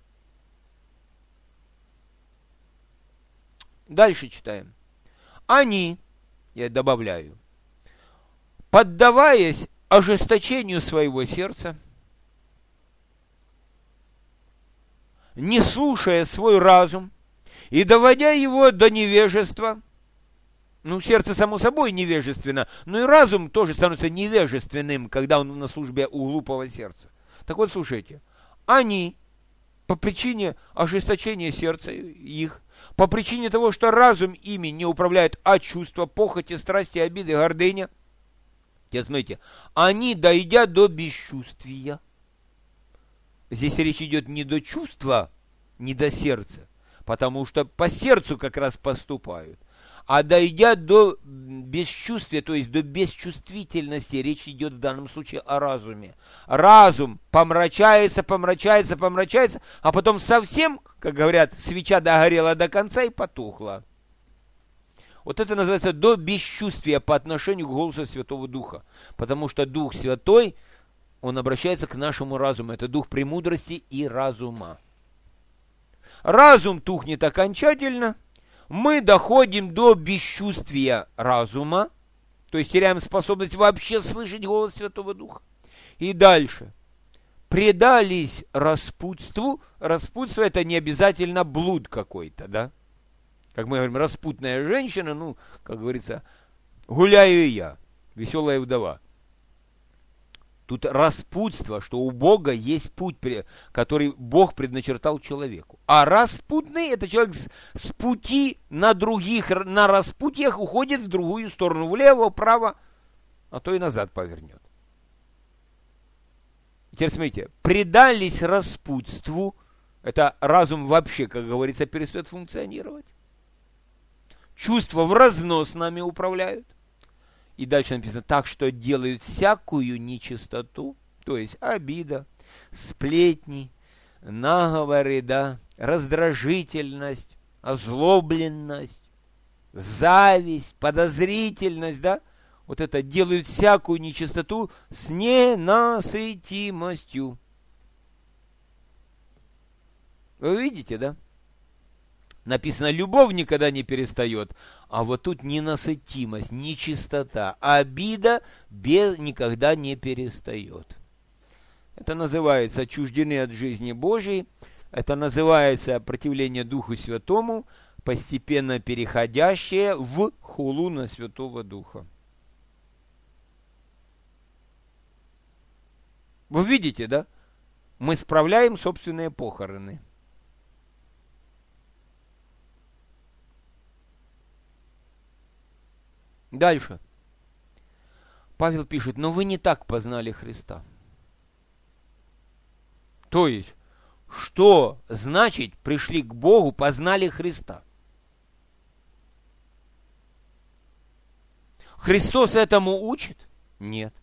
Дальше читаем. Они, я добавляю, поддаваясь ожесточению своего сердца, не слушая свой разум и доводя его до невежества, ну, сердце само собой невежественно, но и разум тоже становится невежественным, когда он на службе у глупого сердца. Так вот, слушайте, они по причине ожесточения сердца их, по причине того, что разум ими не управляет, а чувства, похоти, страсти, обиды, гордыня. Теперь смотрите, они, дойдя до бесчувствия, здесь речь идет не до чувства, не до сердца, потому что по сердцу как раз поступают, А дойдя до бесчувствия, то есть до бесчувствительности, речь идет в данном случае о разуме. Разум помрачается, а потом совсем, как говорят, свеча догорела до конца и потухла. Вот это называется до бесчувствия по отношению к голосу Святого Духа. Потому что Дух Святой, Он обращается к нашему разуму. Это Дух премудрости и разума. Разум тухнет окончательно. Мы доходим до бесчувствия разума, то есть теряем способность вообще слышать голос Святого Духа. И дальше. Предались распутству. Распутство — это не обязательно блуд какой-то, да? Как мы говорим, распутная женщина, ну, как говорится, гуляю и я, веселая вдова. Тут распутство, что у Бога есть путь, который Бог предначертал человеку. А распутный — это человек с пути на распутьях уходит в другую сторону, влево, вправо, а то и назад повернет. Теперь смотрите, предались распутству, это разум вообще, как говорится, перестает функционировать. Чувства в разнос нами управляют. И дальше написано, так что делают всякую нечистоту, то есть обида, сплетни, наговоры, да, раздражительность, озлобленность, зависть, подозрительность, да, вот это делают всякую нечистоту с ненасытимостью. Вы видите, да? Написано, любовь никогда не перестает, а вот тут ненасытимость, нечистота, обида никогда не перестает. Это называется отчуждены от жизни Божьей, это называется противление Духу Святому, постепенно переходящее в хулу на Святого Духа. Вы видите, да? Мы справляем собственные похороны. Дальше. Павел пишет, но вы не так познали Христа. То есть, что значит пришли к Богу, познали Христа? Христос этому учит? Нет.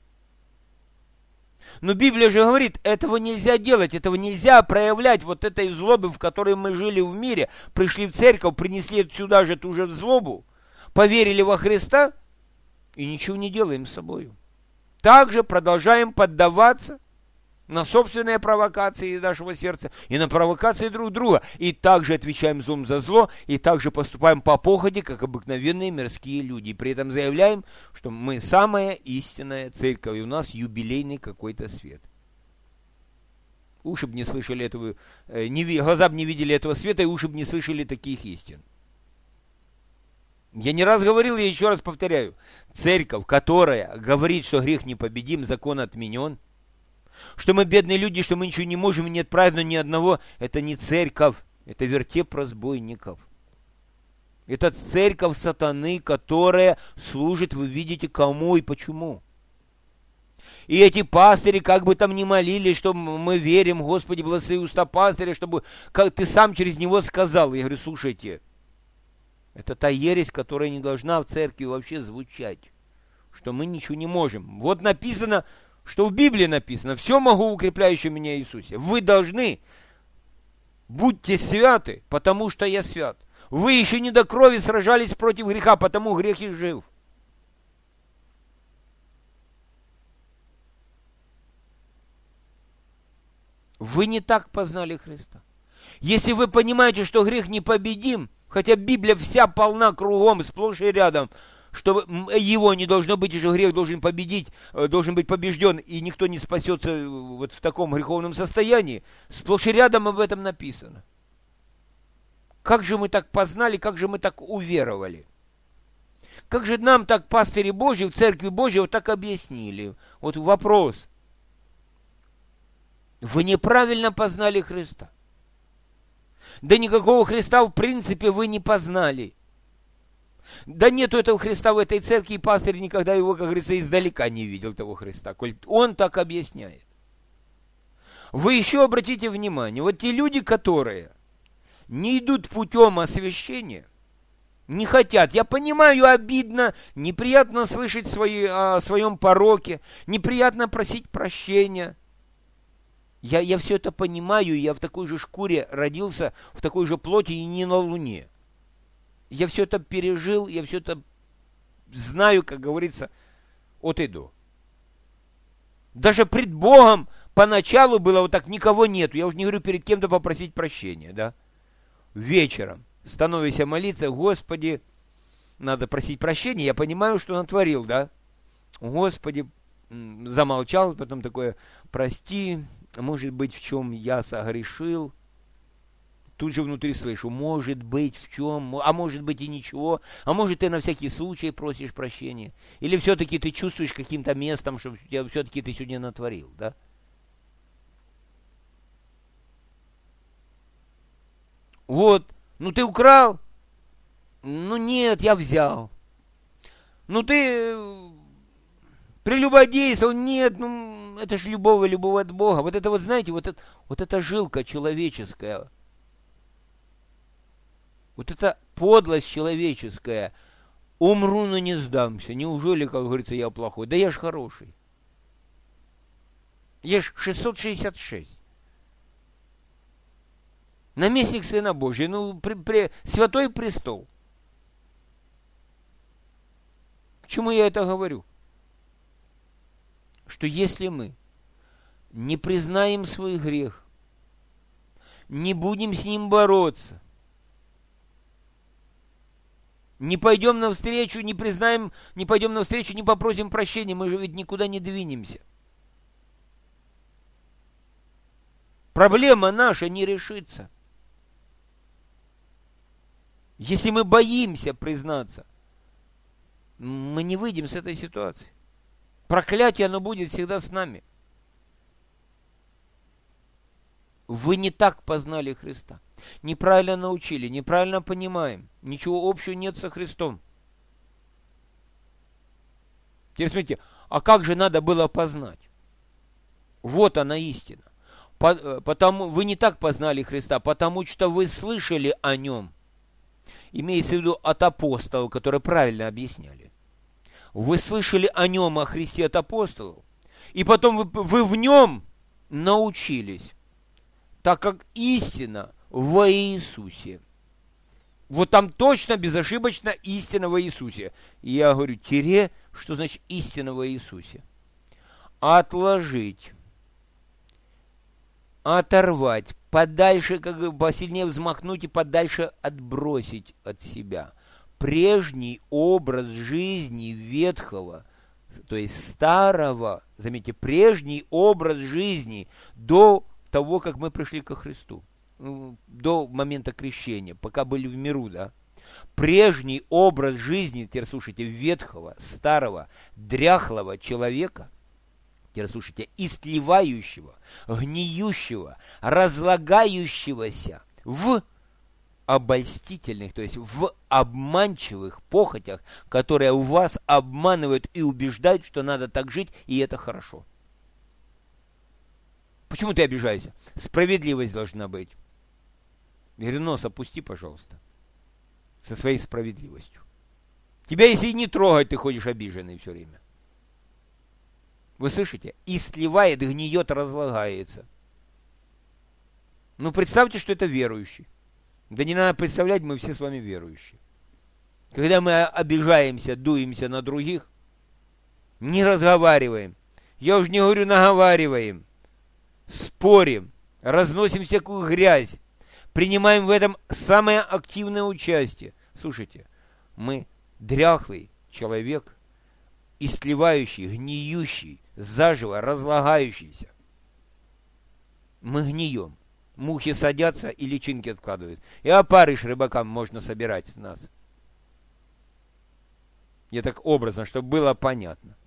Но Библия же говорит, этого нельзя делать, этого нельзя проявлять, вот этой злобы, в которой мы жили в мире, пришли в церковь, принесли сюда же ту же злобу, поверили во Христа и ничего не делаем с собой. Также продолжаем поддаваться на собственные провокации нашего сердца и на провокации друг друга. И также отвечаем злом за зло, и также поступаем по похоти, как обыкновенные мирские люди. И при этом заявляем, что мы самая истинная церковь, и у нас юбилейный какой-то свет. Уши бы не слышали этого, глаза бы не видели этого света, и уши бы не слышали таких истин. Я не раз говорил, я еще раз повторяю. Церковь, которая говорит, что грех непобедим, закон отменен, что мы бедные люди, что мы ничего не можем, и нет правильно ни одного, это не церковь, это вертеп разбойников. Это церковь сатаны, которая служит, вы видите, кому и почему. И эти пастыри, как бы там ни молились, что мы верим, Господи, благослови уста пастыря, чтобы как ты сам через него сказал. Я говорю, слушайте, это та ересь, которая не должна в церкви вообще звучать, что мы ничего не можем. Вот написано, что в Библии написано, все могу в укрепляющем меня Иисусе. Вы должны, будьте святы, потому что я свят. Вы еще не до крови сражались против греха, потому грех и жив. Вы не так познали Христа. Если вы понимаете, что грех непобедим, хотя Библия вся полна кругом, сплошь и рядом, что его не должно быть, и что грех должен победить, должен быть побежден, и никто не спасется вот в таком греховном состоянии, сплошь и рядом об этом написано. Как же мы так познали, как же мы так уверовали? Как же нам так пастыри Божьи в Церкви Божьей вот так объяснили? Вот вопрос. Вы неправильно познали Христа. Да никакого Христа в принципе вы не познали. Да нету этого Христа в этой церкви, и пастырь никогда его, как говорится, издалека не видел, того Христа. Коль он так объясняет. Вы еще обратите внимание, вот те люди, которые не идут путем освящения, Не хотят. Я понимаю, обидно, неприятно слышать о своем пороке, неприятно просить прощения. Я все это понимаю, я в такой же шкуре родился, в такой же плоти и не на Луне. Я все это пережил, я все это знаю, как говорится, от и до. Даже пред Богом поначалу было вот так, никого нету. Я уже не говорю перед кем-то попросить прощения, да. Вечером становишься молиться, Господи, надо просить прощения, я понимаю, что натворил, да. Господи, замолчал, потом такое, прости, может быть, в чем я согрешил. Тут же внутри слышу, может быть, в чем, а может быть и ничего, а может ты на всякий случай просишь прощения. Или все-таки ты чувствуешь каким-то местом, что все-таки ты сегодня натворил, да? Вот, ну ты украл? Ну нет, я взял. Ну ты прелюбодействовал? Нет, ну это же любовь от Бога. Вот это вот, знаете, вот эта жилка человеческая, вот эта подлость человеческая. Умру, но не сдамся. Неужели, как говорится, я плохой? Да я ж хороший. Я ж 666. Наместник Сына Божия. Ну, святой престол. К чему я это говорю? Что если мы не признаем свой грех, не будем с ним бороться, не пойдем навстречу, не признаем, не пойдем навстречу, не попросим прощения, мы же ведь никуда не двинемся. Проблема наша не решится. Если мы боимся признаться, мы не выйдем с этой ситуации. Проклятие, оно будет всегда с нами. Вы не так познали Христа. Неправильно научили, неправильно понимаем. Ничего общего нет со Христом. Теперь смотрите, а как же надо было познать? Вот она истина. Потому вы не так познали Христа, потому что вы слышали о Нем. Имеется в виду от апостолов, которые правильно объясняли. Вы слышали о Нем, о Христе от апостолов, и потом вы в Нем научились, так как истина во Иисусе. Вот там точно, безошибочно истина во Иисусе. И я говорю, что значит истина во Иисусе? Отложить, оторвать, подальше, как бы посильнее взмахнуть и подальше отбросить от себя прежний образ жизни ветхого, то есть старого, заметьте, прежний образ жизни до того, как мы пришли ко Христу, до момента крещения, пока были в миру, да. Прежний образ жизни, теперь слушайте, ветхого, старого, дряхлого человека, теперь слушайте, истлевающего, гниющего, разлагающегося в обольстительных, то есть в обманчивых похотях, которые у вас обманывают и убеждают, что надо так жить, и это хорошо. Почему ты обижаешься? Справедливость должна быть. Я говорю, нос опусти, пожалуйста, со своей справедливостью. Тебя, если не трогать, ты ходишь обиженный все время. Вы слышите? И сливает, гниет, разлагается. Ну, представьте, что это верующий. Да не надо представлять, мы все с вами верующие. Когда мы обижаемся, дуемся на других, не разговариваем. Я уже не говорю, наговариваем. Спорим, разносим всякую грязь, принимаем в этом самое активное участие. Слушайте, мы дряхлый человек, истлевающий, гниющий, заживо разлагающийся. Мы гнием. Мухи садятся и личинки откладывают. И опарыш рыбакам можно собирать с нас. Я так образно, чтобы было понятно.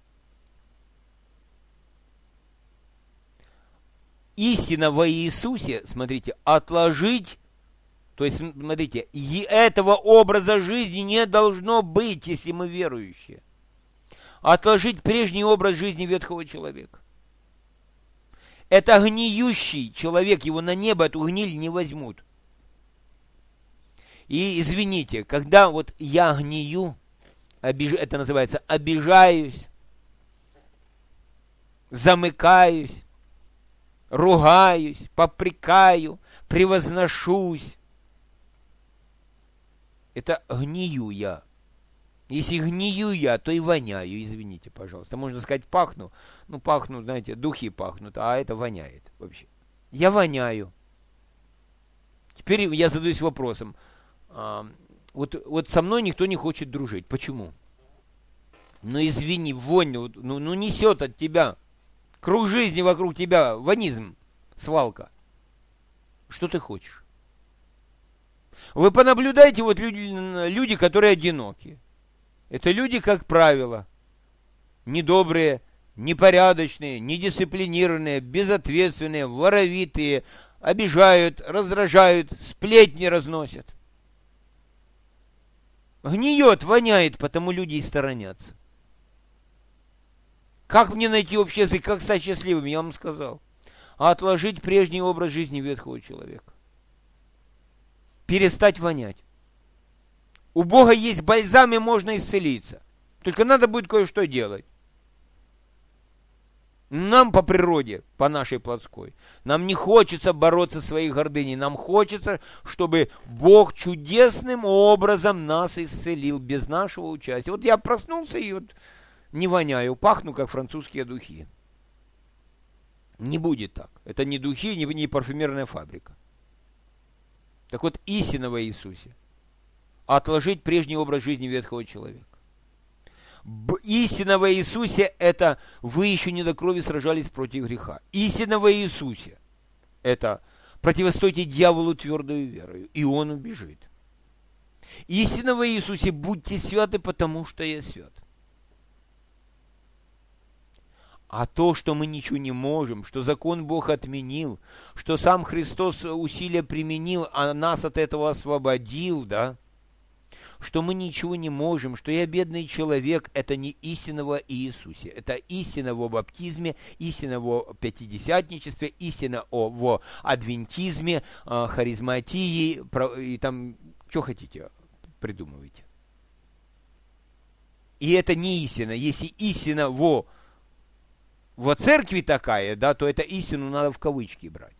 Истина во Иисусе, смотрите, отложить, то есть, смотрите, этого образа жизни не должно быть, если мы верующие. Отложить прежний образ жизни ветхого человека. Это гниющий человек, его на небо, эту гниль не возьмут. И извините, когда вот я гнию, это называется обижаюсь, замыкаюсь, ругаюсь, попрекаю, превозношусь, это гнию я. Если гнию я, то и воняю, извините, пожалуйста. Можно сказать, пахну. Ну, пахнут, знаете, духи пахнут, а это воняет вообще. Я воняю. Теперь я задаюсь вопросом. Вот со мной никто не хочет дружить. Почему? Ну, извини, вонь, ну несет от тебя. Круг жизни вокруг тебя, ванизм, свалка. Что ты хочешь? Вы понаблюдайте, вот люди, которые одиноки. Это люди, как правило, недобрые, непорядочные, недисциплинированные, безответственные, воровитые, обижают, раздражают, сплетни разносят. Гниет, воняет, потому люди и сторонятся. Как мне найти общий язык, как стать счастливым, я вам сказал. Отложить прежний образ жизни ветхого человека. Перестать вонять. У Бога есть бальзам, и можно исцелиться. Только надо будет кое-что делать. Нам по природе, по нашей плотской, нам не хочется бороться своей гордыней. Нам хочется, чтобы Бог чудесным образом нас исцелил без нашего участия. Вот я проснулся и вот не воняю, пахну, как французские духи. Не будет так. Это не духи, не парфюмерная фабрика. Так вот, истина во Иисусе. Отложить прежний образ жизни ветхого человека. Истина во Иисусе – это вы еще не до крови сражались против греха. Истина во Иисусе – это противостойте дьяволу твердою верою, и он убежит. Истина во Иисусе – будьте святы, потому что я свят. А то, что мы ничего не можем, что закон Бог отменил, что сам Христос усилия применил, а нас от этого освободил, да? Что мы ничего не можем, что я бедный человек, это не истина во Иисусе. Это истина во баптизме, истина во пятидесятничестве, истина во адвентизме, харизматии, и там, что хотите, придумывайте. И это не истина. Если истина во церкви такая, да, то это истину надо в кавычки брать.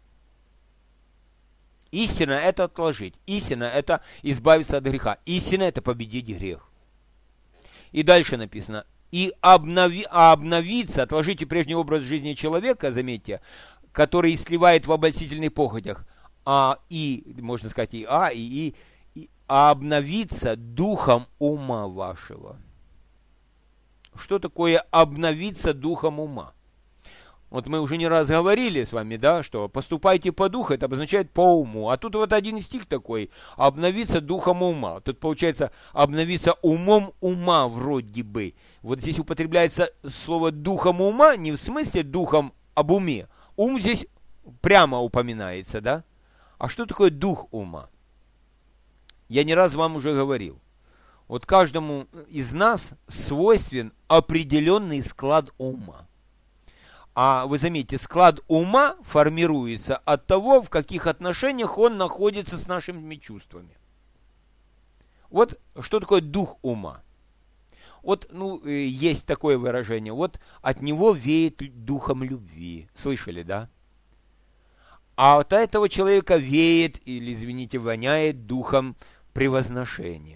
Истина – это отложить. Истина – это избавиться от греха. Истина – это победить грех. И дальше написано. И обновиться, отложите прежний образ жизни человека, заметьте, который сливает в обольстительных похотях. Можно сказать, обновиться духом ума вашего. Что такое обновиться духом ума? Вот мы уже не раз говорили с вами, да, что поступайте по духу, это обозначает по уму. А тут вот один стих такой, обновиться духом ума. Тут получается обновиться умом ума вроде бы. Вот здесь употребляется слово духом ума, не в смысле духом об уме. Ум здесь прямо упоминается, да? А что такое дух ума? Я не раз вам уже говорил. Вот каждому из нас свойствен определенный склад ума. А вы заметите, склад ума формируется от того, в каких отношениях он находится с нашими чувствами. Вот что такое дух ума? Вот, есть такое выражение, вот от него веет духом любви. Слышали, да? А от этого человека веет, или, извините, воняет духом превозношения.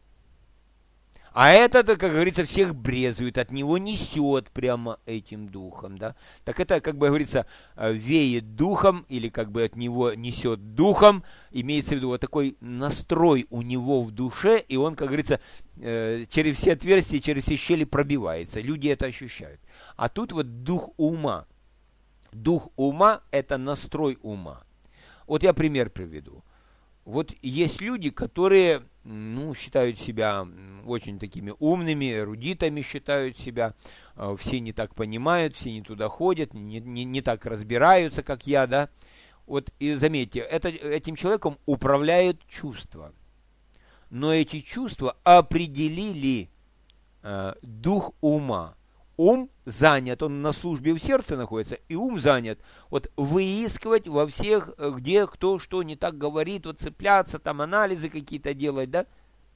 А этот, как говорится, всех брезует, от него несет прямо этим духом, да. Так это, как бы говорится, веет духом, или как бы от него несет духом, имеется в виду вот такой настрой у него в душе, и он, как говорится, через все отверстия, через все щели пробивается. Люди это ощущают. А тут вот дух ума. Дух ума – это настрой ума. Вот я пример приведу. Вот есть люди, которые, считают себя очень такими умными, эрудитами считают себя, все не так понимают, все не туда ходят, не так разбираются, как я, да. Вот и заметьте, этим человеком управляют чувства. Но эти чувства определили дух ума. ум занят, он на службе в сердце находится, и ум занят. Вот выискивать во всех, где кто что не так говорит, вот цепляться, там анализы какие-то делать, да?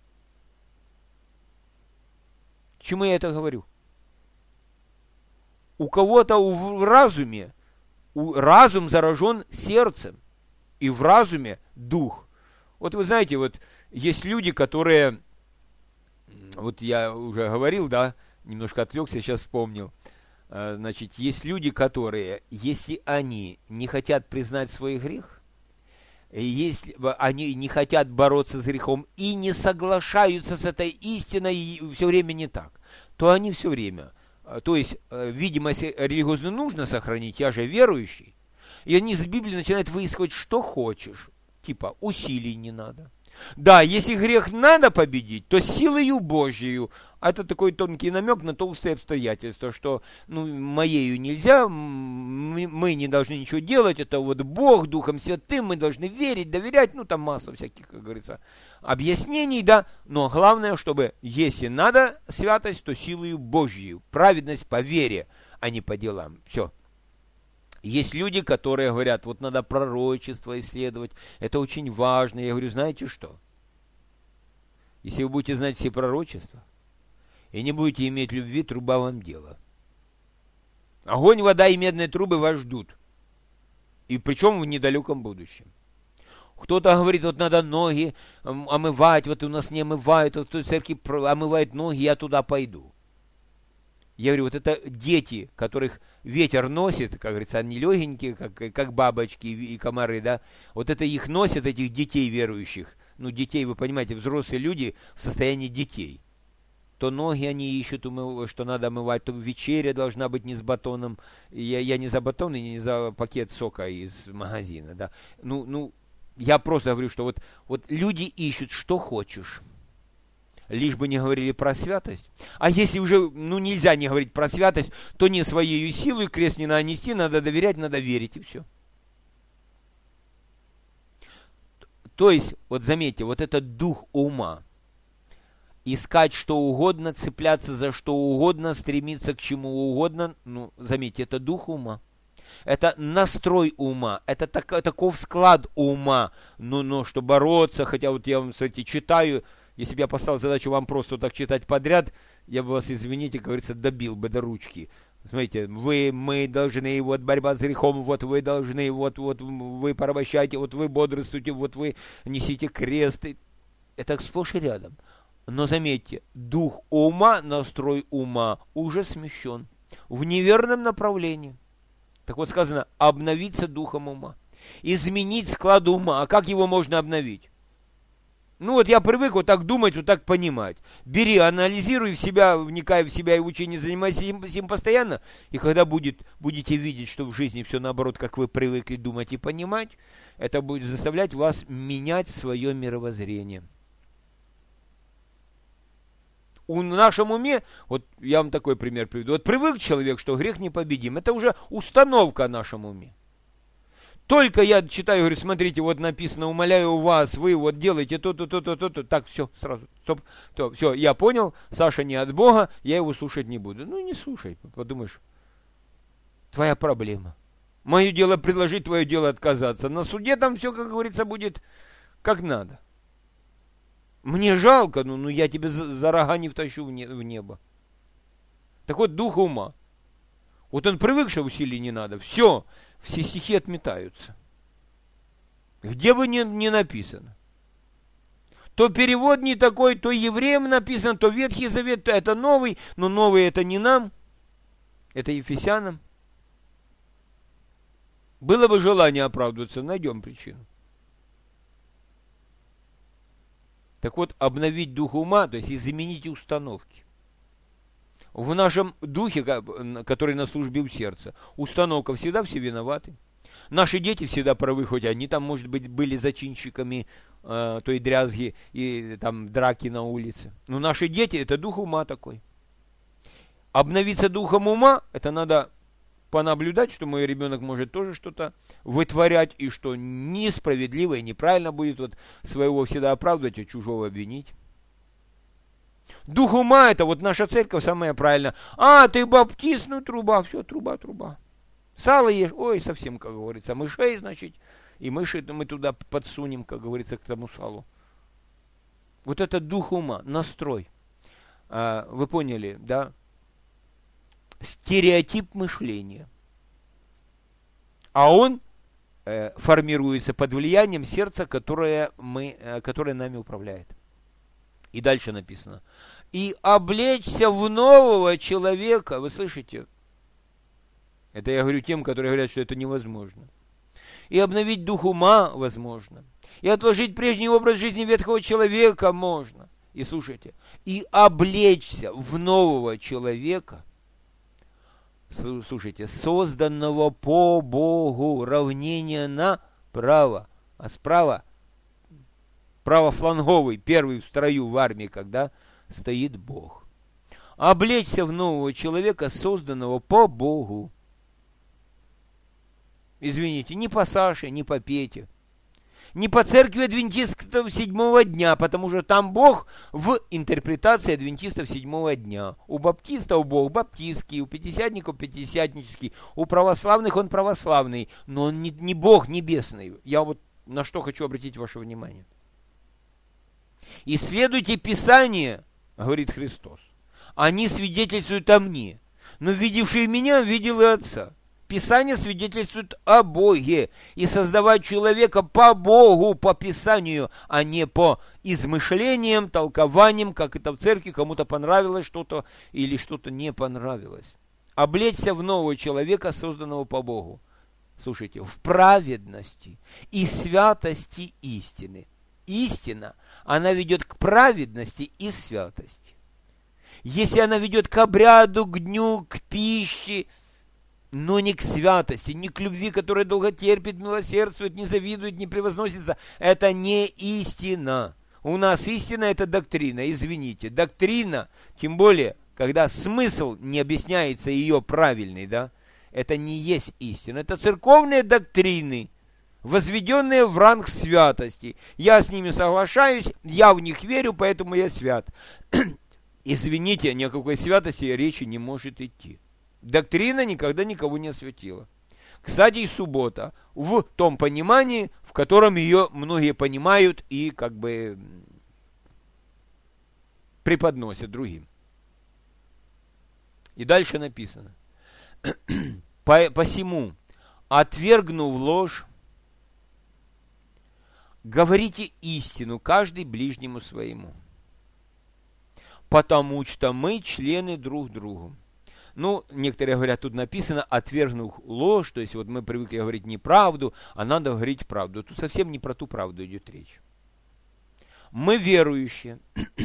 К чему я это говорю? У кого-то в разуме, разум заражен сердцем, и в разуме дух. Вот вы знаете, вот есть люди, которые, вот я уже говорил, да, немножко отвлекся, сейчас вспомнил. Значит, есть люди, которые, если они не хотят признать свой грех, если они не хотят бороться с грехом и не соглашаются с этой истиной, и все время не так, то они все время, то есть видимость религиозную нужно сохранить, я же верующий, и они с Библии начинают выискивать, что хочешь, типа усилий не надо. Да, если грех надо победить, то силою Божьей. Это такой тонкий намек на толстые обстоятельства, что моею нельзя, мы не должны ничего делать, это вот Бог, Духом Святым, мы должны верить, доверять, там масса всяких, как говорится, объяснений, да, но главное, чтобы, если надо святость, то силою Божьей, праведность по вере, а не по делам, все. Есть люди, которые говорят, вот надо пророчество исследовать, это очень важно. Я говорю, знаете что? Если вы будете знать все пророчества и не будете иметь любви, труба вам дело. Огонь, вода и медные трубы вас ждут. И причем в недалеком будущем. Кто-то говорит, вот надо ноги омывать, вот у нас не омывают, вот в церкви омывают ноги, я туда пойду. Я говорю, вот это дети, которых ветер носит, как говорится, они легенькие, как бабочки и комары, да, вот это их носят, этих детей верующих, детей, вы понимаете, взрослые люди в состоянии детей. То ноги они ищут, что надо омывать, то вечеря должна быть не с батоном, я не за батон и не за пакет сока из магазина, да, я просто говорю, что вот люди ищут, что хочешь. Лишь бы не говорили про святость. А если уже, нельзя не говорить про святость, то не своей силой крест не надо нести, надо доверять, надо верить, и все. То есть, вот заметьте, вот этот дух ума. Искать что угодно, цепляться за что угодно, стремиться к чему угодно, заметьте, это дух ума. Это настрой ума, это таков склад ума. Но что бороться, хотя вот я вам, кстати, читаю. Если бы я поставил задачу вам просто так читать подряд, я бы вас, извините, как говорится, добил бы до ручки. Смотрите, мы должны, вот борьба с грехом, вот вы должны, вот вы порабощаете, вот вы бодрствуйте, вот вы несите крест. Это сплошь и рядом. Но заметьте, дух ума, настрой ума уже смещен в неверном направлении. Так вот сказано, обновиться духом ума. Изменить склад ума. А как его можно обновить? Я привык вот так думать, вот так понимать. Бери, анализируй в себя, вникай в себя и в учение, занимайся им постоянно. И когда будете видеть, что в жизни все наоборот, как вы привыкли думать и понимать, это будет заставлять вас менять свое мировоззрение. В нашем уме, вот я вам такой пример приведу, вот привык человек, что грех непобедим, это уже установка в нашем уме. Только я читаю, говорю, смотрите, вот написано, умоляю вас, вы вот делаете то-то, так, все, сразу, стоп, все, я понял, Саша не от Бога, я его слушать не буду. Не слушай, подумаешь, твоя проблема. Мое дело предложить, твое дело отказаться. На суде там все, как говорится, будет как надо. Мне жалко, но я тебе за рога не втащу в небо. Так вот, дух ума. Вот он привык, что усилий не надо. Все стихи отметаются. Где бы ни написано. То перевод не такой, то евреям написано, то Ветхий Завет, то это новый, но новый это не нам, это ефесянам. Было бы желание оправдываться, найдем причину. Так вот, обновить дух ума, то есть изменить установки. В нашем духе, который на службе у сердца, установка всегда все виноваты. Наши дети всегда правы, хоть они там, может быть, были зачинщиками той дрязги и там драки на улице. Но наши дети, это дух ума такой. Обновиться духом ума, это надо понаблюдать, что мой ребенок может тоже что-то вытворять, и что несправедливо и неправильно будет вот своего всегда оправдывать, а чужого обвинить. Дух ума — это вот наша церковь самая правильная. А, ты баптист, ну труба, все, труба. Сало ешь, ой, совсем, как говорится, мышей, значит, и мыши мы туда подсунем, как говорится, к тому салу. Вот это дух ума, настрой. Вы поняли, да? Стереотип мышления. А он формируется под влиянием сердца, которое нами управляет. И дальше написано. И облечься в нового человека. Вы слышите? Это я говорю тем, которые говорят, что это невозможно. И обновить дух ума возможно. И отложить прежний образ жизни ветхого человека можно. И слушайте. И облечься в нового человека. Слушайте. Созданного по Богу. Равнение направо. А справа правофланговый, первый в строю в армии, когда стоит Бог. Облечься в нового человека, созданного по Богу. Извините, не по Саше, не по Пете, не по церкви адвентистов седьмого дня, потому что там Бог в интерпретации адвентистов седьмого дня. У баптистов Бог баптистский, у пятидесятников пятидесятнический, у православных он православный, но он не Бог небесный. Я вот на что хочу обратить ваше внимание. «Исследуйте Писание, — говорит Христос, — они свидетельствуют о мне, но видевший меня видел и Отца. Писание свидетельствует о Боге, и создавать человека по Богу, по Писанию, а не по измышлениям, толкованиям, как это в церкви, кому-то понравилось что-то или что-то не понравилось. Облечься в нового человека, созданного по Богу. Слушайте, в праведности и святости истины. Истина, она ведет к праведности и святости. Если она ведет к обряду, к дню, к пище, но не к святости, не к любви, которая долго терпит, милосердствует, не завидует, не превозносится, это не истина. У нас истина — это доктрина, извините. Доктрина, тем более, когда смысл не объясняется ее правильный, да, это не есть истина. Это церковные доктрины, возведенные в ранг святости. Я с ними соглашаюсь, я в них верю, поэтому я свят. Извините, ни о какой святости речи не может идти. Доктрина никогда никого не осветила. Кстати, и суббота в том понимании, в котором ее многие понимают и как бы преподносят другим. И дальше написано. Посему, отвергнув ложь, говорите истину, каждый ближнему своему, потому что мы члены друг другу. Ну, некоторые говорят, тут написано, отвергнув ложь, то есть вот мы привыкли говорить неправду, а надо говорить правду. Тут совсем не про ту правду идет речь. Мы верующие,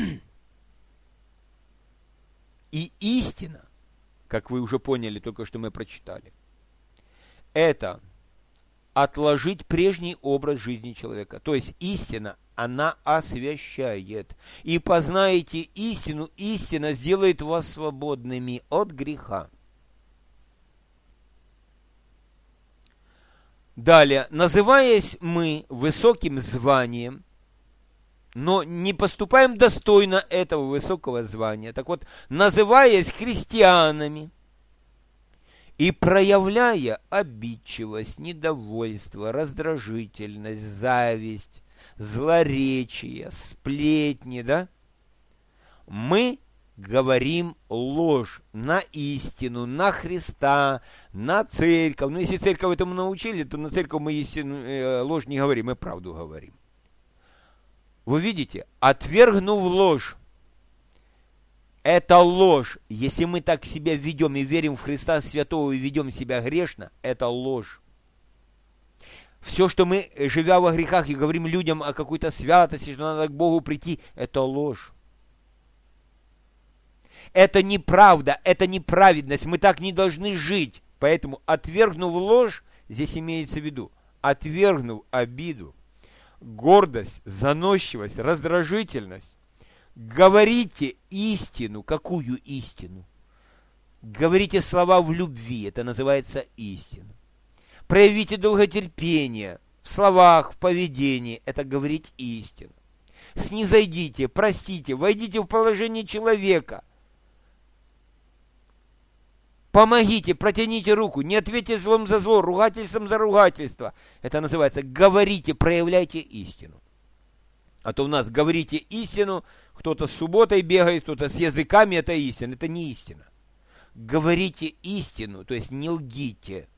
и истина, как вы уже поняли, только что мы прочитали, это отложить прежний образ жизни человека. То есть истина, она освящает. И познаете истину, истина сделает вас свободными от греха. Далее, называясь мы высоким званием, но не поступаем достойно этого высокого звания. Так вот, называясь христианами и проявляя обидчивость, недовольство, раздражительность, зависть, злоречие, сплетни, да, мы говорим ложь на истину, на Христа, на церковь. Ну, если церковь этому научили, то на церковь мы истину, ложь не говорим, мы правду говорим. Вы видите, отвергнув ложь, это ложь. Если мы так себя ведем и верим в Христа Святого и ведем себя грешно, это ложь. Все, что мы, живя во грехах и говорим людям о какой-то святости, что надо к Богу прийти, это ложь. Это неправда, это неправедность. Мы так не должны жить. Поэтому, отвергнув ложь, здесь имеется в виду, отвергнув обиду, гордость, заносчивость, раздражительность, говорите истину. Какую истину? Говорите слова в любви, это называется истина. Проявите долготерпение в словах, в поведении, это говорить истину. снизойдите, простите, войдите в положение человека. Помогите, протяните руку, не ответьте злом за зло, ругательством за ругательство. Это называется говорите, проявляйте истину. А то у нас говорите истину, кто-то с субботой бегает, кто-то с языками, это истина. Это не истина. Говорите истину, то есть не лгите.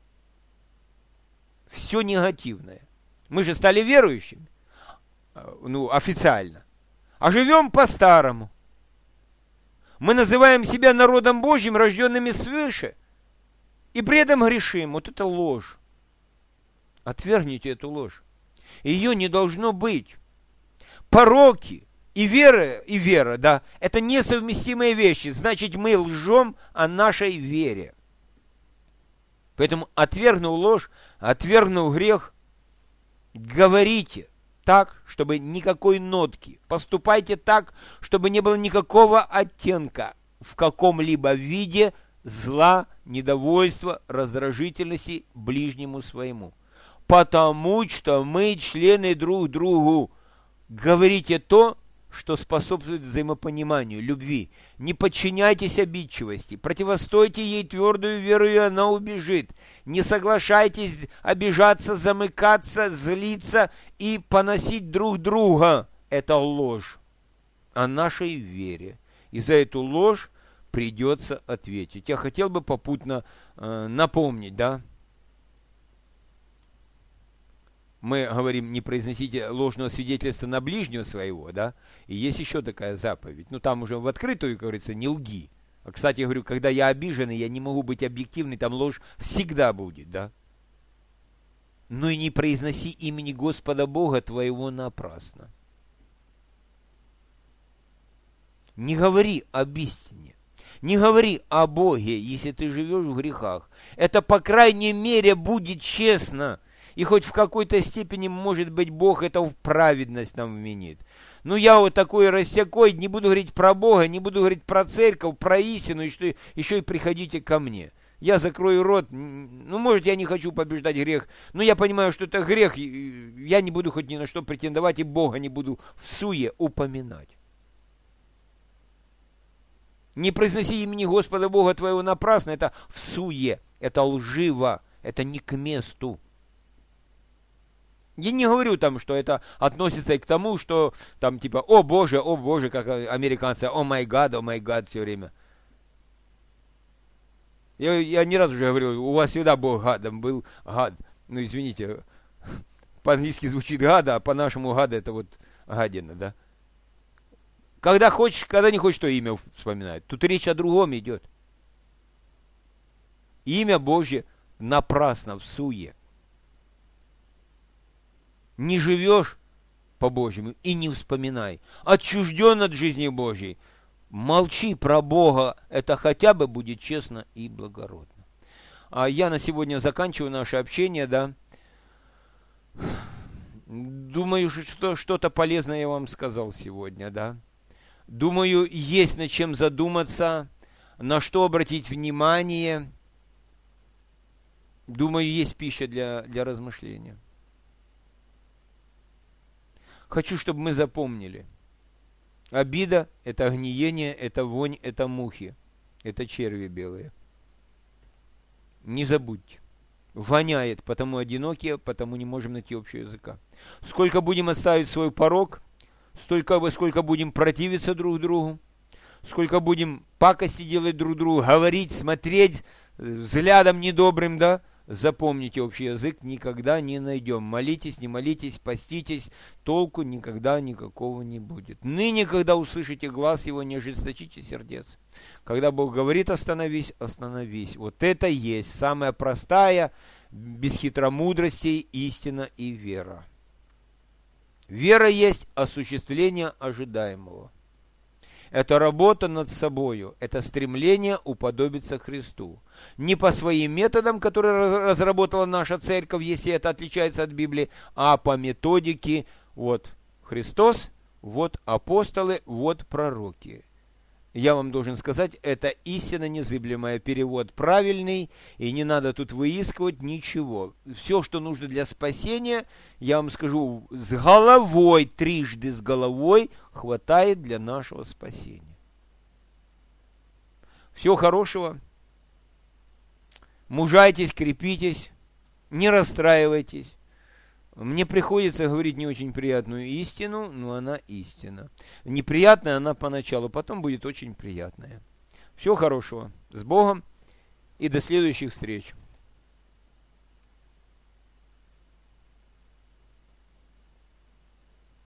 Все негативное. Мы же стали верующими, официально, а живем по-старому. Мы называем себя народом Божьим, рожденными свыше, и при этом грешим. Вот это ложь. Отвергните эту ложь. Ее не должно быть. Пороки и вера, да, это несовместимые вещи. Значит, мы лжем о нашей вере. Поэтому, отвергнув ложь, отвергнув грех, говорите так, чтобы никакой нотки. Поступайте так, чтобы не было никакого оттенка в каком-либо виде зла, недовольства, раздражительности ближнему своему. Потому что мы члены друг другу. Говорите то, что способствует взаимопониманию, любви. Не подчиняйтесь обидчивости, противостойте ей твердую веру, и она убежит. Не соглашайтесь обижаться, замыкаться, злиться и поносить друг друга. Это ложь о нашей вере. И за эту ложь придется ответить. Я хотел бы попутно напомнить, да? Мы говорим, не произносите ложного свидетельства на ближнего своего, да? И есть еще такая заповедь. Там уже в открытую, как говорится, не лги. А, кстати, я говорю, когда я обиженный, я не могу быть объективный, там ложь всегда будет, да? Но и не произноси имени Господа Бога твоего напрасно. Не говори об истине. Не говори о Боге, если ты живешь в грехах. Это, по крайней мере, будет честно. И хоть в какой-то степени, может быть, Бог это в праведность нам вменит. Я вот такой рассякой, не буду говорить про Бога, не буду говорить про церковь, про истину, и что еще и приходите ко мне. Я закрою рот, может, я не хочу побеждать грех, но я понимаю, что это грех, я не буду хоть ни на что претендовать, и Бога не буду в суе упоминать. Не произноси имени Господа Бога твоего напрасно, это в суе, это лживо, это не к месту. Я не говорю там, что это относится и к тому, что там типа о Боже, как американцы, о май гад все время. Я не раз уже говорил, у вас всегда Бог гадом был, гад. Извините, по-английски звучит гада, а по-нашему гада это вот гадина, да. Когда хочешь, когда не хочешь, то имя вспоминать. Тут речь о другом идет. Имя Божье напрасно в суе. Не живешь по-божьему и не вспоминай. Отчужден от жизни Божьей. Молчи про Бога. Это хотя бы будет честно и благородно. А я на сегодня заканчиваю наше общение, да. Думаю, что что-то полезное я вам сказал сегодня, да. Думаю, есть над чем задуматься, на что обратить внимание. Думаю, есть пища для размышления. Хочу, чтобы мы запомнили. Обида – это гниение, это вонь, это мухи, это черви белые. Не забудьте. Воняет, потому одинокие, потому не можем найти общего языка. Сколько будем отставить свой порог, сколько будем противиться друг другу, сколько будем пакости делать друг другу, говорить, смотреть взглядом недобрым, да? Запомните, общий язык никогда не найдем. Молитесь, не молитесь, поститесь, толку никогда никакого не будет. Ныне, когда услышите глас его, не ожесточите сердец. Когда Бог говорит остановись, остановись. Вот это есть самая простая, без хитромудростей, истина и вера. Вера есть осуществление ожидаемого. Это работа над собою, это стремление уподобиться Христу. Не по своим методам, которые разработала наша церковь, если это отличается от Библии, а по методике вот Христос, вот апостолы, вот пророки. я вам должен сказать, это истина незыблемая, перевод правильный, и не надо тут выискивать ничего. Все, что нужно для спасения, я вам скажу, с головой, трижды с головой, хватает для нашего спасения. Всего хорошего. Мужайтесь, крепитесь, не расстраивайтесь. Мне приходится говорить не очень приятную истину, но она истина. Неприятная она поначалу, потом будет очень приятная. Всего хорошего. С Богом и до следующих встреч.